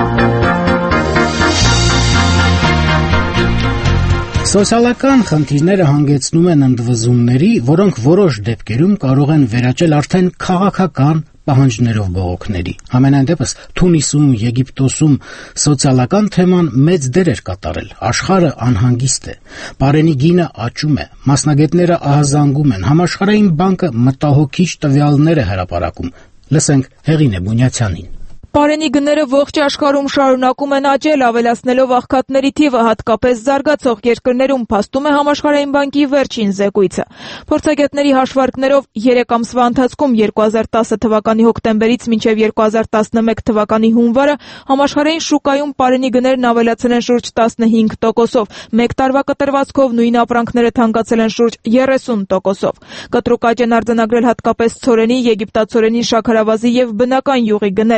Սոցիալական խնդիրները հանգեցնում են ընդվզումների, որոնք որոշ դեպքերում կարող են վերաճել արդեն քաղաքական պահանջներով բողոքների։ Համենայն դեպս Թունիսում, Եգիպտոսում սոցիալական թեման մեծ դեր էր կատարել։ Աշխարհը անհանգիստ է։ Բարենի գինը աճում է։ Մասնագետները ահազանգում են։ Համաշխարհային բանկը մտահոգիչ տվյալներ է հրապարակում։ Լսենք Հեղինե Բունյացյանին։
Բարենի գները ողջ աշխարհում շարունակում են աճել, ավելացնելով աղքատների թիվը, հատկապես զարգացող երկրներում, փաստում է Համաշխարհային բանկի վերջին զեկույցը։ Փորձագետների հաշվարկներով երեք ամսվա ընթացքում երկու հազար տասը թվականի հոկտեմբերից մինչև երկու հազար տասնմեկ թվականի հունվարը համաշխարհային շուկայում բարենի գներն ավելացել են շուրջ տասնհինգ տոկոսով, մեկ տարվա կտրվածքով նույն ապրանքները թանկացել են շուրջ երեսուն տոկոսով։ Կտրուկ աճ են արձանագրել հատկապես ցորենի, եգիպտացորենի, շաքարավազի եւ բնական յուղի գները։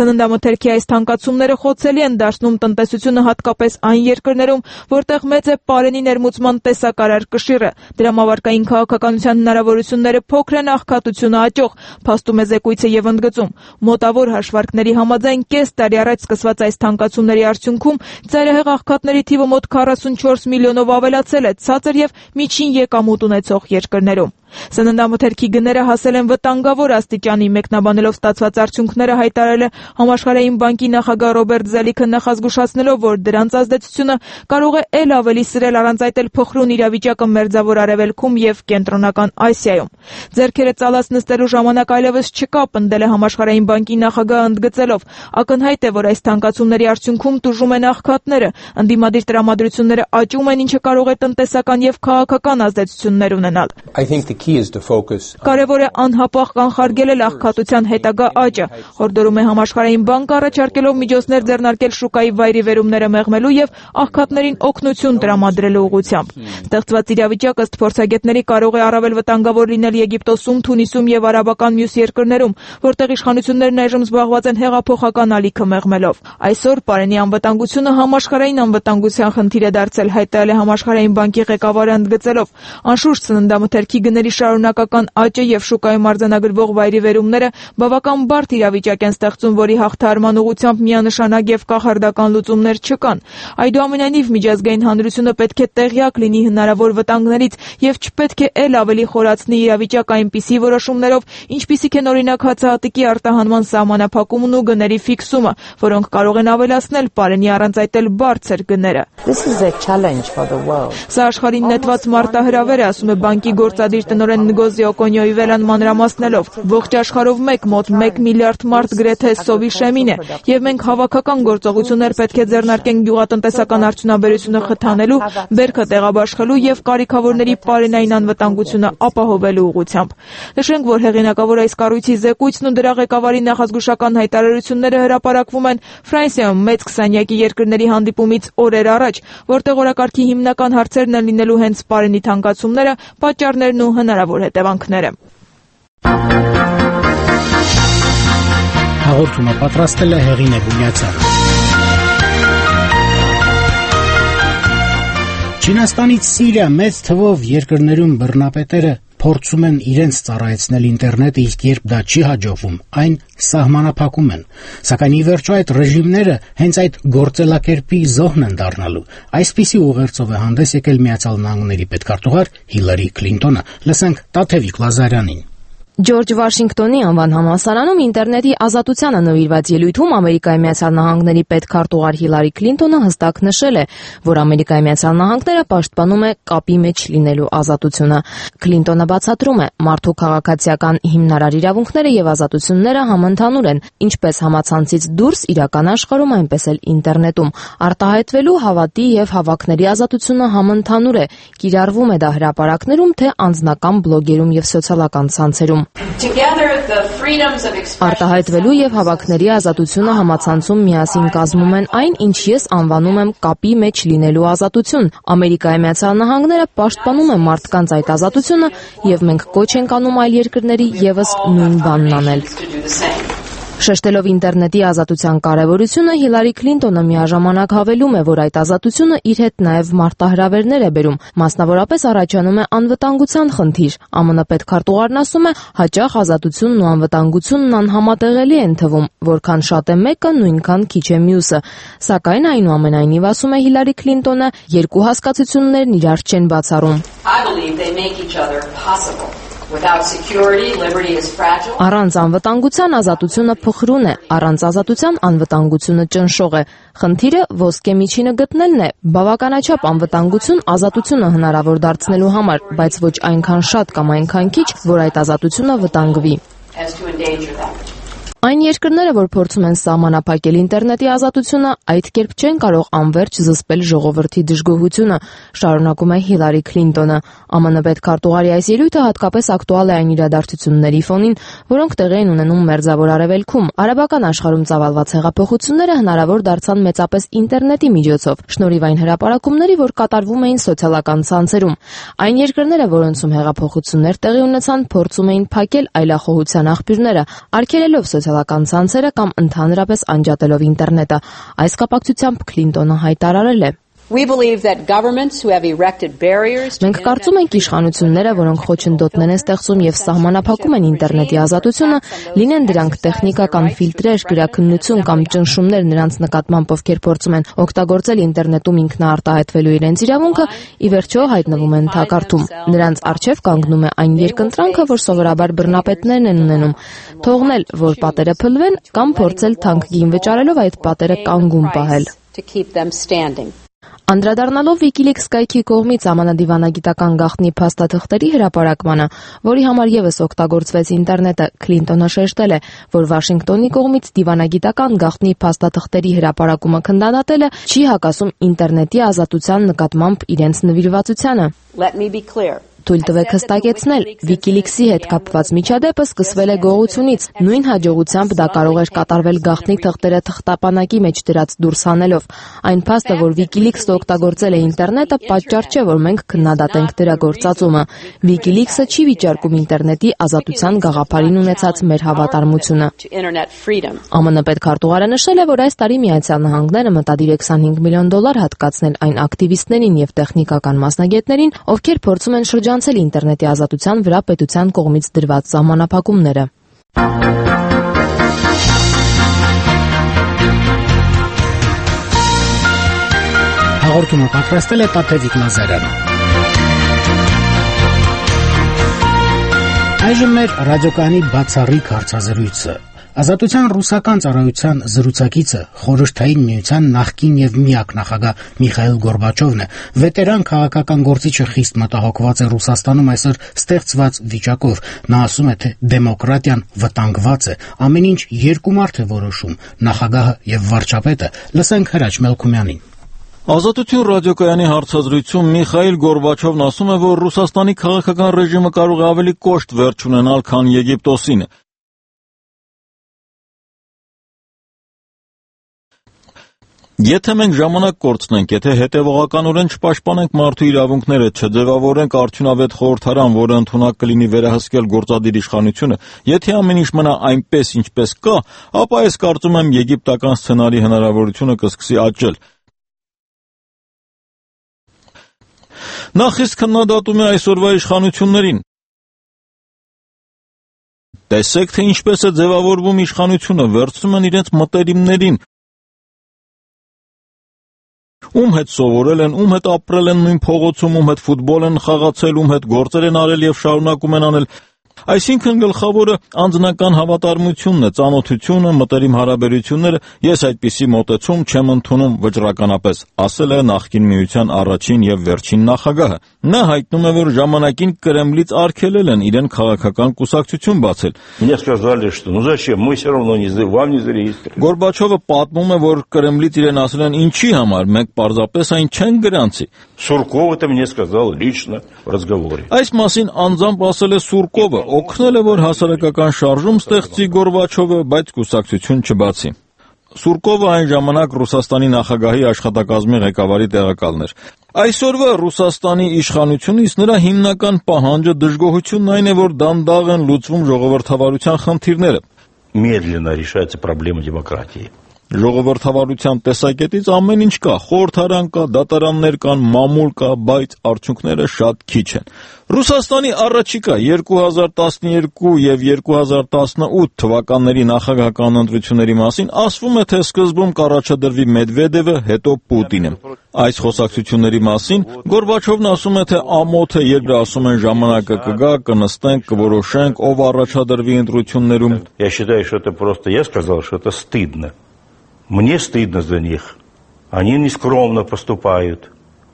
Սննդամթերքի այս թանկացումները խոցելի են դարձնում տնտեսությունը հատկապես այն երկրներում, որտեղ մեծ է պարենի ներմուծման տեսակարար կշիռը։ Դրամավարկային քաղաքականության հնարավորությունները փոքր են, աղքատությունը աճող, փաստում է զեկույցը եւ ընդգծում։ Մոտավոր հաշվարկների համաձայն կես տարի առաջ սկսված այս թանկացումների արդյունքում ծայրահեղ աղքատների թիվը մոտ քառասունչորս միլիոնով ավելացել է ցածր եւ միջին եկամուտ ունեցող երկրներում։ Սննդամթերքի գները հասել են վտանգավոր աստիճանի, մեկնաբանելով ստացված արդյունքները հայտարարել է Համաշխարհային բանկի նախագահ Ռոբերտ Զելիքը, նախազգուշացնելով, որ դրանց ազդեցությունը կարող է ել ավելի սրել առանց այդ էլ փխրուն իրավիճակը Մերձավոր Արևելքում եւ Կենտրոնական Ասիայում։ Ձեռքերը ծալած նստելու ժամանակ այլևս չկա, պնդել է Համաշխարհային բանկի նախագահը, ընդգծելով. ակնհայտ է, որ այս թանկացումների արդյունքում տուժում են աղքատները, ընդդիմադիր տրամադրությունները աճում են, ինչը կարող է տնտեսական եւ քաղաքական ազդեցություններ ունենալ։ Կարևոր է անհապաղ կանխարգելել աղքատության հետագա աճը, հորդորում է Համաշխարհային բանկը, առաջարկելով միջոցներ ձեռնարկել շուկայի վայրիվերումները մեղմելու եւ աղքատներին օգնություն տրամադրելու ուղղությամբ։ Ստեղծված իրավիճակը ըստ փորձագետների կարող է առավել վտանգավոր լինել Եգիպտոսում, Թունիսում եւ արաբական մյուս երկրներում, որտեղ իշխանություններն այժմ զբաղված են հեղափոխական ալիքը մեղմելով։ Այսօր պարենի անվտանգությունը համաշխարհային անվտանգության խնդիր է դարձել, հայտարարել է Համաշխարհային բանկի ղեկավարը, ընդգծելով. անշուշտ սննդամթերքի գների շարունակական աճը եւ շուկայում արձանագրվող վայրիվերումները բավական բարդ իրավիճակ են ստեղծում, որի հաղթահարման ուղղությամբ միանշանակ եւ կախարդական լուծումներ չկան։ Այդուամենայնիվ միջազգային հանրությունը պետք է տեղյակ լինի հնարավոր վտանգներից եւ չպետք է ել ավելի խորացնի իրավիճակը այնպիսի որոշումներով, ինչպիսիք են օրինակ հացահատիկի արտահանման սահմանափակումն ու գների ֆիքսումը, որոնք կարող են ավելացնել պարենի առանց այդ էլ բարձր գները։ Սա աշխարհին նետված մարտահրավեր է, ասում է բանկի գործադիր տնօրեն Նգոզի Օկոնյոյվելան մանրամասնելով. ողջ աշխարհով մեկ մոտ մեկ միլիարդ մարդ գրեթե սովի շեմին է, եւ մենք հավաքական գործողություններ պետք է ձեռնարկենք գյուղատնտեսական արդյունաբերությունը խթանելու, բերքը տեղաբաշխելու եւ կարիքավորների պարենային անվտանգությունը ապահովելու ուղղությամբ։ Նշենք, որ հեղինակավոր այս կառույցի զեկույցն ու դրա ղեկավարի նախազգուշական հայտարարությունները հրապարակվում են Ֆրանսիայում մեծ քսանյակի երկրների հանդիպումից օրեր առաջ, որտեղ օրակարգի հիմնական հարցերն են լինելու հենց պարենի թանկացումները, պատճառներն ու հնարավոր հետևանքները։
Հաղորդումը պատրաստել է Հեղինե Բունյացյանը։ Չինաստանից Սիրիա մեծ թվով երկրներում բռնապետերը փորձում են իրենց ծառայեցնել ինտերնետը, իսկ երբ դա չի հաջողվում, այն սահմանափակում են։ Սակայն ի վերջո այդ ռեժիմները հենց այդ գործելակերպի զոհն են դառնալու։ Այսպիսի ուղերձով է հանդես եկել Միացյալ Նահանգների պետքարտուղար Հիլարի Քլինտոնը։ Լսենք Տաթևիկ Լազարյանին։
Ջորջ Վաշինգտոնի անվան համալսարանում ինտերնետի ազատությանը նվիրված ելույթում Ամերիկայի Միացյալ Նահանգների պետքարտուղար Հիլարի Քլինտոնը հստակ նշել է, որ Ամերիկայի Միացյալ Նահանգները պաշտպանում է կապի մեջ լինելու ազատությունը։ Քլինտոնը բացատրում է, մարդու քաղաքացիական հիմնարար իրավունքները եւ ազատությունները համընդհանուր են, ինչպես համացանցից դուրս իրական աշխարհում, այնպես էլ ինտերնետում։ Արտահայտվելու, հավատի եւ հավաքների ազատությունը համընդհանուր է, կիրառվում է դա հրապարակներում, թե անձնական բլոգերում եւ սոցիալական ցանցերում։ Արտահայտվելու եւ հավաքների ազատությունը համացանցում միասին կազմում են այն, ինչ ես անվանում եմ կապի մեջ լինելու ազատություն։ Ամերիկայի Միացյալ Նահանգները պաշտպանում է մարդկանց այդ ազատությունը եւ մենք կոչ ենք անում այլ երկրների եւս նույն բանն անել։ Շեշտելով ինտերնետի ազատության կարևորությունը, Հիլարի Քլինտոնը միաժամանակ հավելում է, որ այդ ազատությունը իր հետ նաև մարտահրավերներ է բերում, մասնավորապես առաջանում է անվտանգության խնդիր։ ԱՄՆ պետքարտուղարն ասում է, հաճախ ազատությունն ու անվտանգությունն անհամատեղելի են թվում, որքան շատ է մեկը, նույնքան քիչ է մյուսը։ Սակայն այնուամենայնիվ, ասում է Հիլարի Քլինտոնը, երկու հասկացություններն իրար չեն բացառում։ Առանց անվտանգության ազատությունը փխրուն է, առանց ազատության անվտանգությունը ճնշող է։ Խնդիրը ոսկե միջինը գտնելն է, բավականաչափ անվտանգություն ազատությունը հնարավոր դարձնելու համար, բայց ոչ այնքան շատ կամ այնքան քիչ, որ այդ ազատությունը վտանգվի։ Այն երկրները, որ փորձում են սահմանափակել ինտերնետի ազատությունը, այդ կերպ չեն կարող անverջ զսպել ժողովրդի դժգոհությունը, շարունակում է Հիլարի Քլինտոնը։ ԱՄՆ պետքարտուղարի այս ելույթը հատկապես ակտուալ է այն իրադարձությունների ֆոնին, որոնք տեղի են ունենում Մերձավոր Արևելքում։ Արաբական աշխարհում ծավալված հեղափոխությունները հնարավոր դարձան մեծապես ինտերնետի միջոցով, շնորհիվ այն հրապարակումների, որ կատարվում էին սոցիալական ցանցերում։ Այն երկրները, որոնցում հեղափոխություններ տեղի ունեցան, փորձում էին փակել այլախոհության աղբյուրները, արգելելով սոցիալական սոցիալական ցանցերը կամ ընդհանրապես անջատելով ինտերնետը։ Այս կապակցությամբ Քլինտոնը հայտարարել է. Մենք կարծում ենք իշխանությունները, որոնք խոչընդոտներ են ստեղծում եւ սահմանափակում են ինտերնետի ազատությունը, լինեն դրանք տեխնիկական ֆիլտրեր, գրաքննություն կամ ճնշումներ նրանց նկատմամբ, ովքեր փորձում են օգտագործել ինտերնետում ինքնաարտահայտվելու իրենց իրավունքը, ի վերջո հայտնվում են թակարդում։ Նրանց առջև կանգնում է այն երկընտրանքը, որ սովորաբար բռնապետներն են ունենում՝ թողնել, որ պատերը փլվեն կամ փորձել թանկ գին վճարելով այդ պատերը կանգուն պահել։ Անդրադառնալով WikiLeaks կայքի կողմից ԱՄՆ դիվանագիտական գաղտնի փաստաթղթերի հրապարակմանը, որի համար եւս օգտագործվեց ինտերնետը, Քլինտոնը շեշտել է, որ Վաշինգտոնի կողմից դիվանագիտական գաղտնի փաստաթղթերի հրապարակումը քննադատելը չի հակասում ինտերնետի ազատության նկատմամբ իրենց նվիրվածությանը։ Թույլ տվեք հստակեցնել, WikiLeaks-ի հետ կապված միջադեպը սկսվել է գողությունից, նույն հաջողությամբ դա կարող էր կատարվել գաղտնի թղթերը թղթապանակի մեջ դրած դուրս հանելով։ Այն փաստը, որ WikiLeaks-ը օգտագործել է ինտերնետը, պատճառ չէ, որ մենք քննադատենք դրա գործածումը։ WikiLeaks-ը չի վիճարկում ինտերնետի ազատության գաղափարին ունեցած մեր հավատարմությունը։ ԱՄՆ պետքարտուղարը նշել է, որ այս տարի Միացյալ Նահանգները մտադիր է քսանհինգ միլիոն դոլար հատկացնել այն ակտիվիստներին եւ տեխնիկական մասնագետներին, ովքեր փորձում են շրջանցել ինտերնետի ազատության վրա պետության կողմից դրված սահմանափակումները։
Հաղորդումը պատրաստել է Տաթևիկ Լազարյանը։ Այժմ մեր ռադիոկայանի բացառիկ հարցազրույցը։ Ազատության ռուսական ծառայության զրուցակիցը խորհրդային միության նախկին եւ միակ նախագահ Միխայիլ Գորբաչովն է։ Վետերան քաղաքական գործիչը խիստ մտահոգված է Ռուսաստանում այսօր ստեղծված վիճակով։ Նա ասում է, թե դեմոկրատիան վտանգված է։ Ամեն ինչ երկու մարդ է որոշում՝ նախագահը եւ վարչապետը։ Լսենք Հրաչ Մելքումյանին։
Ազատություն ռադիոկայանի հարցազրույցում Միխայիլ Գորբաչովն ասում է, որ Ռուսաստանի քաղաքական ռեժիմը կարող է ավելի կոշտ վերջ ունենալ, քան Եգիպտոսինը։ Եթե մենք ժամանակ կորցնենք, եթե հետևողականորեն չպաշտպանենք մարդու իրավունքները, չձևավորենք արդյունավետ խորհրդարան, որը ընդունակ կլինի վերահսկել գործադիր իշխանությունը, եթե ամեն ինչ մնա այնպես, ինչպես կա, ապա ես կարծում եմ եգիպտական սցենարի հնարավորությունը կսկսի աճել։ Նա խիստ քննադատում է այսօրվա իշխանություններին։ Տեսեք, թե ինչպես է ձևավորվում իշխանությունը, վերցնում են իրենց մտերիմներին, ում հետ սովորել են, ում հետ ապրել են նույն փողոցում, ում հետ ֆուտբոլ են խաղացել, ում հետ գործեր են արել եւ շարունակում են անել։ Այսինքն գլխավորը անձնական հավատարմությունն է, ծանոթությունը, մտերիմ հարաբերությունները։ Ես այդպիսի մոտեցում չեմ ընդունում վճռականապես, ասել է նախկին միության առաջին եւ վերջին նախագահը։ Նա հայտնում է, որ ժամանակին Կրեմլից արգելել են իրեն քաղաքական կուսակցություն բացել։
Мне сказали, что ну зачем, мы все равно не вам не зарегистрировали։
Գորբաչովը պատմում է, որ Կրեմլից իրեն ասել են ինչի համար, մենք պարզապես այն չեն գրանցի։
Сурков это мне сказал лично в разговоре։
Այս մասին անձամբ ասել է Սուրկովը, օգնել է, որ հասարակական շարժում ստեղծի Գորբաչովը, բայց կուսակցություն չբացի։ Սուրկովը այն ժամանակ Ռուսաստանի նախագահի աշխատակազմի ղեկավարի տեղակալն էր։ Այսօրվա Ռուսաստանի իշխանությունից նրա հիմնական պահանջը դժգոհությունն այն է, որ դանդաղ են լուծվում ժողովրդավարության խնդիրները։
Медленно решается проблема демократии։
Ժողովրդավարության տեսակետից ամեն ինչ կա, խորհրդարան կա, դատարաններ կան, մամուլ կա, բայց արդյունքները շատ քիչ են։ Ռուսաստանի առաջիկա երկու հազար տասներկու եւ երկու հազար տասնութ թվականների նախագահական ընտրությունների մասին ասվում է, թե սկզբում կառաջադրվի Մեդվեդևը, հետո Պուտինը։ Այս խոսակցությունների մասին Գորբաչովն ասում է, թե ամոթ է, երբ ասում են ժամանակը կգա, կնստենք, կորոշենք, ով առաջադրվի ընտրություններում։
Я считаю, что это просто я сказал, что это стыдно. Мне стыдно за них. Они нескромно поступают.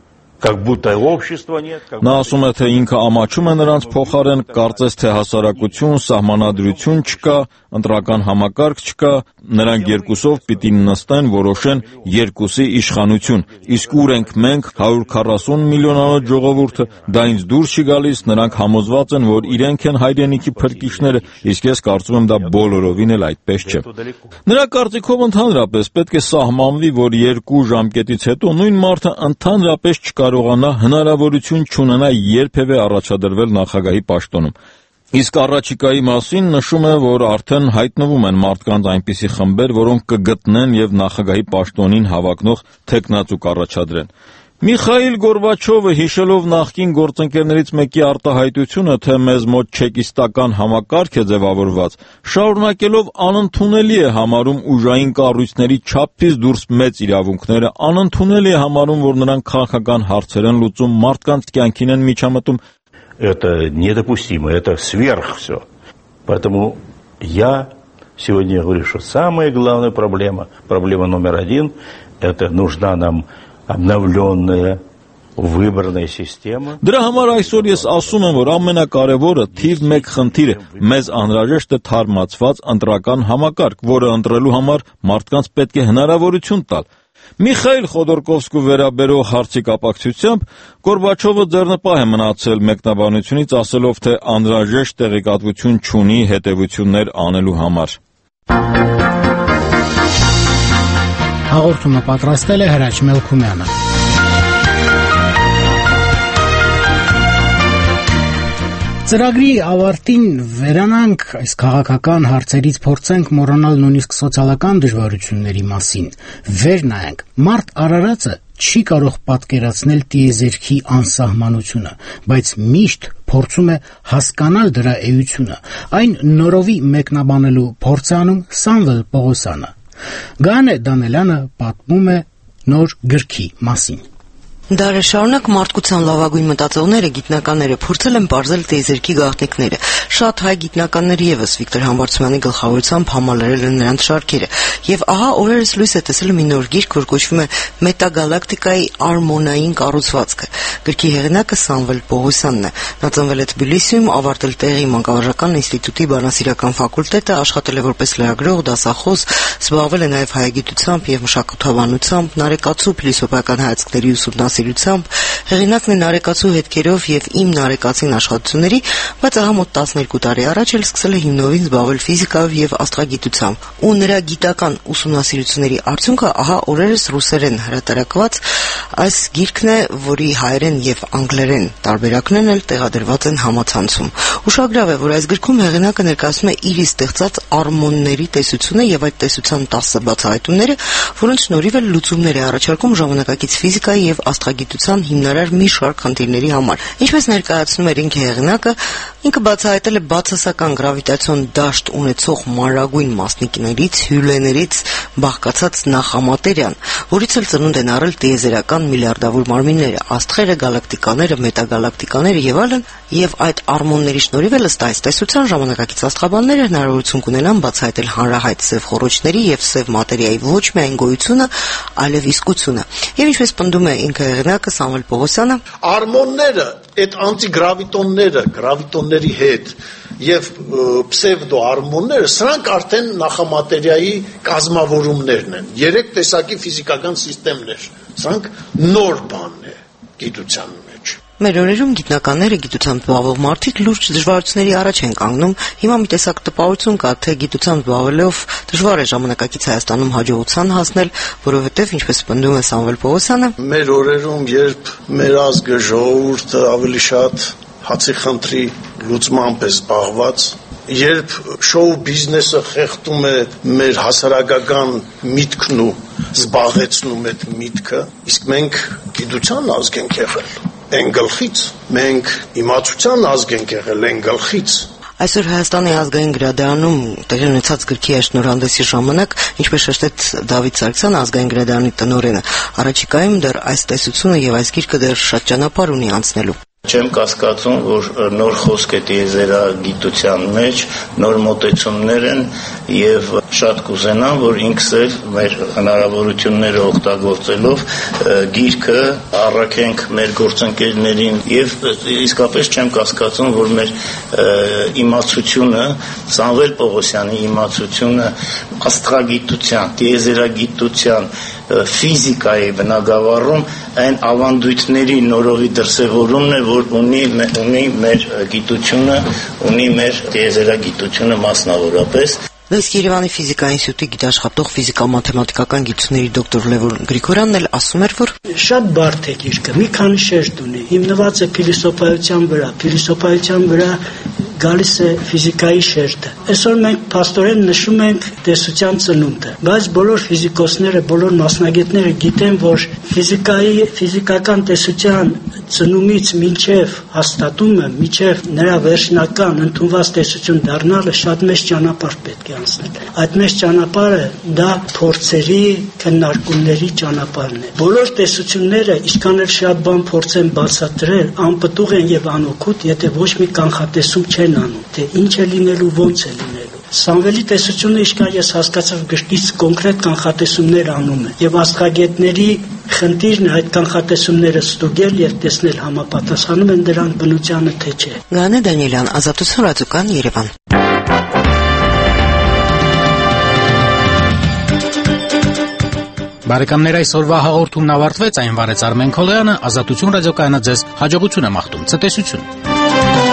Как будто общества нет.
Նա ասում է, թե ինքը ամաչում է նրանց փոխարեն, կարծես թե հասարակություն, սահմանադրություն չկա, ընտրական համակարգ չկա, նրանք երկուսով պիտի նստեն, որոշեն երկուսի իշխանություն։ Իսկ ուր ենք մենք, հարյուր քառասուն միլիոնանոց ժողովուրդը, դա ինձ դուրս չի գալիս, նրանք համոզված են, որ իրենք են հայրենիքի փրկիչները, իսկ ես կարծում եմ դա բոլորովին էլ այդպես չէ։ Նրա կարծիքով ընդհանրապես պետք է սահմանվի, որ երկու ժամկետից հետո նույն մարդը ընդհանրապես չկա կարողանա հնարավորություն չունենա երբևէ առաջադրվել նախագահի պաշտոնում։ Իսկ առաջիկայի մասին նշում է, որ արդեն հայտնվում են մարդկանց այնպիսի խմբեր, որոնք կգտնեն եւ նախագահի պաշտոնին հավակնող թեկնածու կառաջադրեն։ Միխայիլ Գորբաչովը, հիշելով նախկին գործընկերներից մեկի արտահայտությունը, թե մեզ մոտ չեկիստական համակարգ է ձևավորված, շարունակելով անընդունելի է համարում ուժային կառույցների չափից դուրս մեծ իրավունքները, անընդունելի է համարում, որ նրանք քաղաքական հարցեր են լուծում, մարդկանց կյանքին են միջամտում։
Это недопустимо, это сверх все. Поэтому я сегодня говорю, что самая главная проблема, проблема номер один, это нужна нам обновленная выборная система.
Դրա համար այսօր ես ասում եմ, որ ամենակարևորը թիվ մեկ խնդիրը մեզ անհրաժեշտ է թարմացված ընտրական համակարգ, որը ընտրելու համար մարդկանց պետք է հնարավորություն տալ։ Միխայիլ Խոդորկովսկու վերաբերող հարցի կապակցությամբ Գորբաչովը ձեռնպահ է մնացել մեկնաբանությունից, ասելով, թե անհրաժեշտ տեղեկատվություն չունի հետևություններ անելու համար։
Հաղորդումը պատրաստել է Հրաչ Մելքումյանը։ Ծրագրի ավարտին վերանանք, այս քաղաքական հարցերից փորձենք մոռանալ նույնիսկ սոցիալական դժվարությունների մասին։ Վեր նայենք, մարդ արարածը չի կարող պատկերացնել տիեզերքի անսահմանությունը, բայց միշտ փորձում է հասկանալ դրա էությունը։ Այն նորովի մեկնաբանելու փորձ է անում Սամվել Պողոսյանը։ Գանե Դանելյանը պատմում է նոր գրքի մասին։
Դարաշարունակ մարդկության լավագույն մտածողները, գիտնականները փորձել են պարզել տիեզերքի գաղտնիքները։ Շատ հայ գիտնականներ ևս Վիկտոր Համբարձումյանի գլխավորությամբ համալրել են նրանց շարքերը։ Եվ ահա օրերս լույս է տեսել մի նոր գիրք, որ կոչվում է Մետագալակտիկայի արմոնային կառուցվածքը։ Գրքի հեղինակը Սամվել Պողոսյանն է։ Նա ծնվել է Թբիլիսիում, ավարտել տեղի մանկավարժական ինստիտուտի բանասիրական ֆակուլտետը, աշխատել է որպես լրագրող, դասախոս, զբաղվել է նաև հայագիտությամբ եւ մշակութաբանությամբ, նարեկացու փիլիսոփայական հայացքների ուսումնասիրությամբ, հեղինակն է նարեկացու հետքերով եւ իմ նարեկացին աշխատությունների, բայց ահա մոտ տասներկու տարի առաջ էլ սկսել է հիմնովին զբաղվել ֆիզիկայով եւ աստղագիտությամբ։ Ու նրա գիտական ուսումնասիրությունների արդյունքը ահա օրերս ռուսերեն հրատարակված այս գիրքն է, որի հայերեն եւ անգլերեն տարբերակներն էլ տեղադրված են համացանցում։ Ուշագրավ է, որ այս գրքում հեղինակը ներկայացնում է իր ստեղծած արմոնների տեսությունը եւ այդ տեսության տասը բացահայտումները, որոնց շնորհիվ էլ լուծումներ է առաջարկում ժամանակակից ֆիզիկայի եւ աստղագիտության հիմնարար մի շարք խնդիրների համար։ Ինչպես ներկայացնում էր ինքը հեղինակը, ինքը բացահայտել է բացասական գրավիտացիոն դաշտ ունեցող մանրագույն մասնիկներից, հյուլեներից բաղկացած նախամատերիան, որից էլ ծնունդ են առել տիեզերական միլիարդավոր մարմինները, աստղերը, գալակտիկաները, մետագալակտիկաները եւ այլն, եւ այդ արմոնների շնորհիվ էլ ըստ այս տեսության ժամանակակից աստղաբանները հնարավորություն կունենան բացահայտել հանրահայտ սև խոռոչների եւ սև մատերիայի ոչ միայն գոյությունը, այլև իսկությունը։ Եվ ինչպես պնդում է ինքը հեղինակը Սամվել Պողոսյանը,
արմոնները, այդ անտիգրավիտոնները, գրավիտոնների հետ եւ պսևդո արմոնները, սրանք արդեն նախամատերիայի կազմավորումներն են։ Երեք տեսակի ֆիզիկական սիստեմներ։ Սրանք նոր բան է գիտության մեջ։
Մեր օրերում գիտնականները, գիտությամբ զբաղվող մարդիկ լուրջ դժվարությունների առաջ են կանգնում։ Հիմա մի տեսակ տպավորություն կա, թե գիտությամբ զբաղվելով դժվար է ժամանակակից Հայաստանում հաջողության հասնել, որովհետև, ինչպես պնդում է Սամվել Պողոսյանը,
մեր օրերում, երբ մեր ազգը, ժողովուրդը ավելի շատ հացի խնդրի լուծմամբ է զբաղված, երբ շոու բիզնեսը խեղդում է մեր հասարակական միտքն ու զբաղեցնում այդ միտքը, իսկ մենք գիտության ազգ ենք եղել։ Են գլխից, մենք իմացության ազգ ենք եղել, են գլխից։
Այսօր Հայաստանի ազգային գրադարանում տեղի ունեցած գրքի շնորհանդեսի ժամանակ, ինչպես շեշտեց Դավիթ Սարգսյանը, ազգային գրադարանի տնօրենը, առաջիկայում դեռ այս տեսությունը եւ այս գիրքը դեռ շատ ճանապարհ ունի անցնելու։
Չեմ կասկածում, որ նոր խոսք է տիեզերագիտության մեջ, նոր մոտեցումներ են եւ շատ կուզենամ, որ ինքս էլ մեր հնարավորությունները օգտագործելով գիրքը առաքենք մեր գործընկերներին եւ իսկապես չեմ կասկածում, որ մեր իմացությունը, Սամվել Պողոսյանի իմացությունը աստղագիտության, տիեզերագիտության, ֆիզիկայի բնագավառում այն ավանդույթների նորովի դրսևորումն է, որ ունի ունի մեր գիտությունը, ունի մեր տիեզերագիտությունը մասնավորապես։
Իսկ Երևանի ֆիզիկայի ինստիտուտի գիտաշխատող ֆիզիկա-մաթեմատիկական գիտությունների դոկտոր Լևոն Գրիգորյանն էլ ասում էր, որ
շատ բարդ է գիրքը, մի քանի շերտ ունի, հիմնված է փիլիսոփայության վրա, փիլիսոփայության վրա
գալիս է ֆիզիկայի շերտը։ Այսօր մենք փաստորեն նշում ենք տեսության ծնունդը, բայց բոլոր ֆիզիկոսները, բոլոր մասնագետները գիտեն, որ ֆիզիկայի ֆիզիկական տեսության ծնումից մինչև հաստատումը, մինչև նրա վերջնական ընդունված տեսություն դառնալը շատ մեծ ճանապարհ պետք է անցնել։ Այդ մեծ ճանապարհը դա փորձերի, քննարկումների ճանապարհն է։ Բոլոր տեսությունները, ինչքան էլ շատ բան փորձեն բացատրել, անպտուղ են եւ անօգուտ, եթե ոչ մի կանխատեսում չեն անում, թե ինչ է լինելու, ոնց է լինելու։ Սամվելի տեսությունը, ինչքան ես հասկացав, գրքից կոնկրետ կանխատեսումներ անում է եւ աստղագետների խնդիրն է այդ կանխատեսումները ստուգել եւ տեսնել համապատասխանում են դրան բնությանը թե չէ։
Գանե Դանիելյան, Ազատություն ռադիոկան, Երևան։
Բարեկամներ, այսօրվա հաղորդումն ավարտվեց, այն վարեց Արմեն Քոլոյանը, Ազատություն ռադիոկայանը ձեզ հաջողություն է մաղթում, ցտեսություն։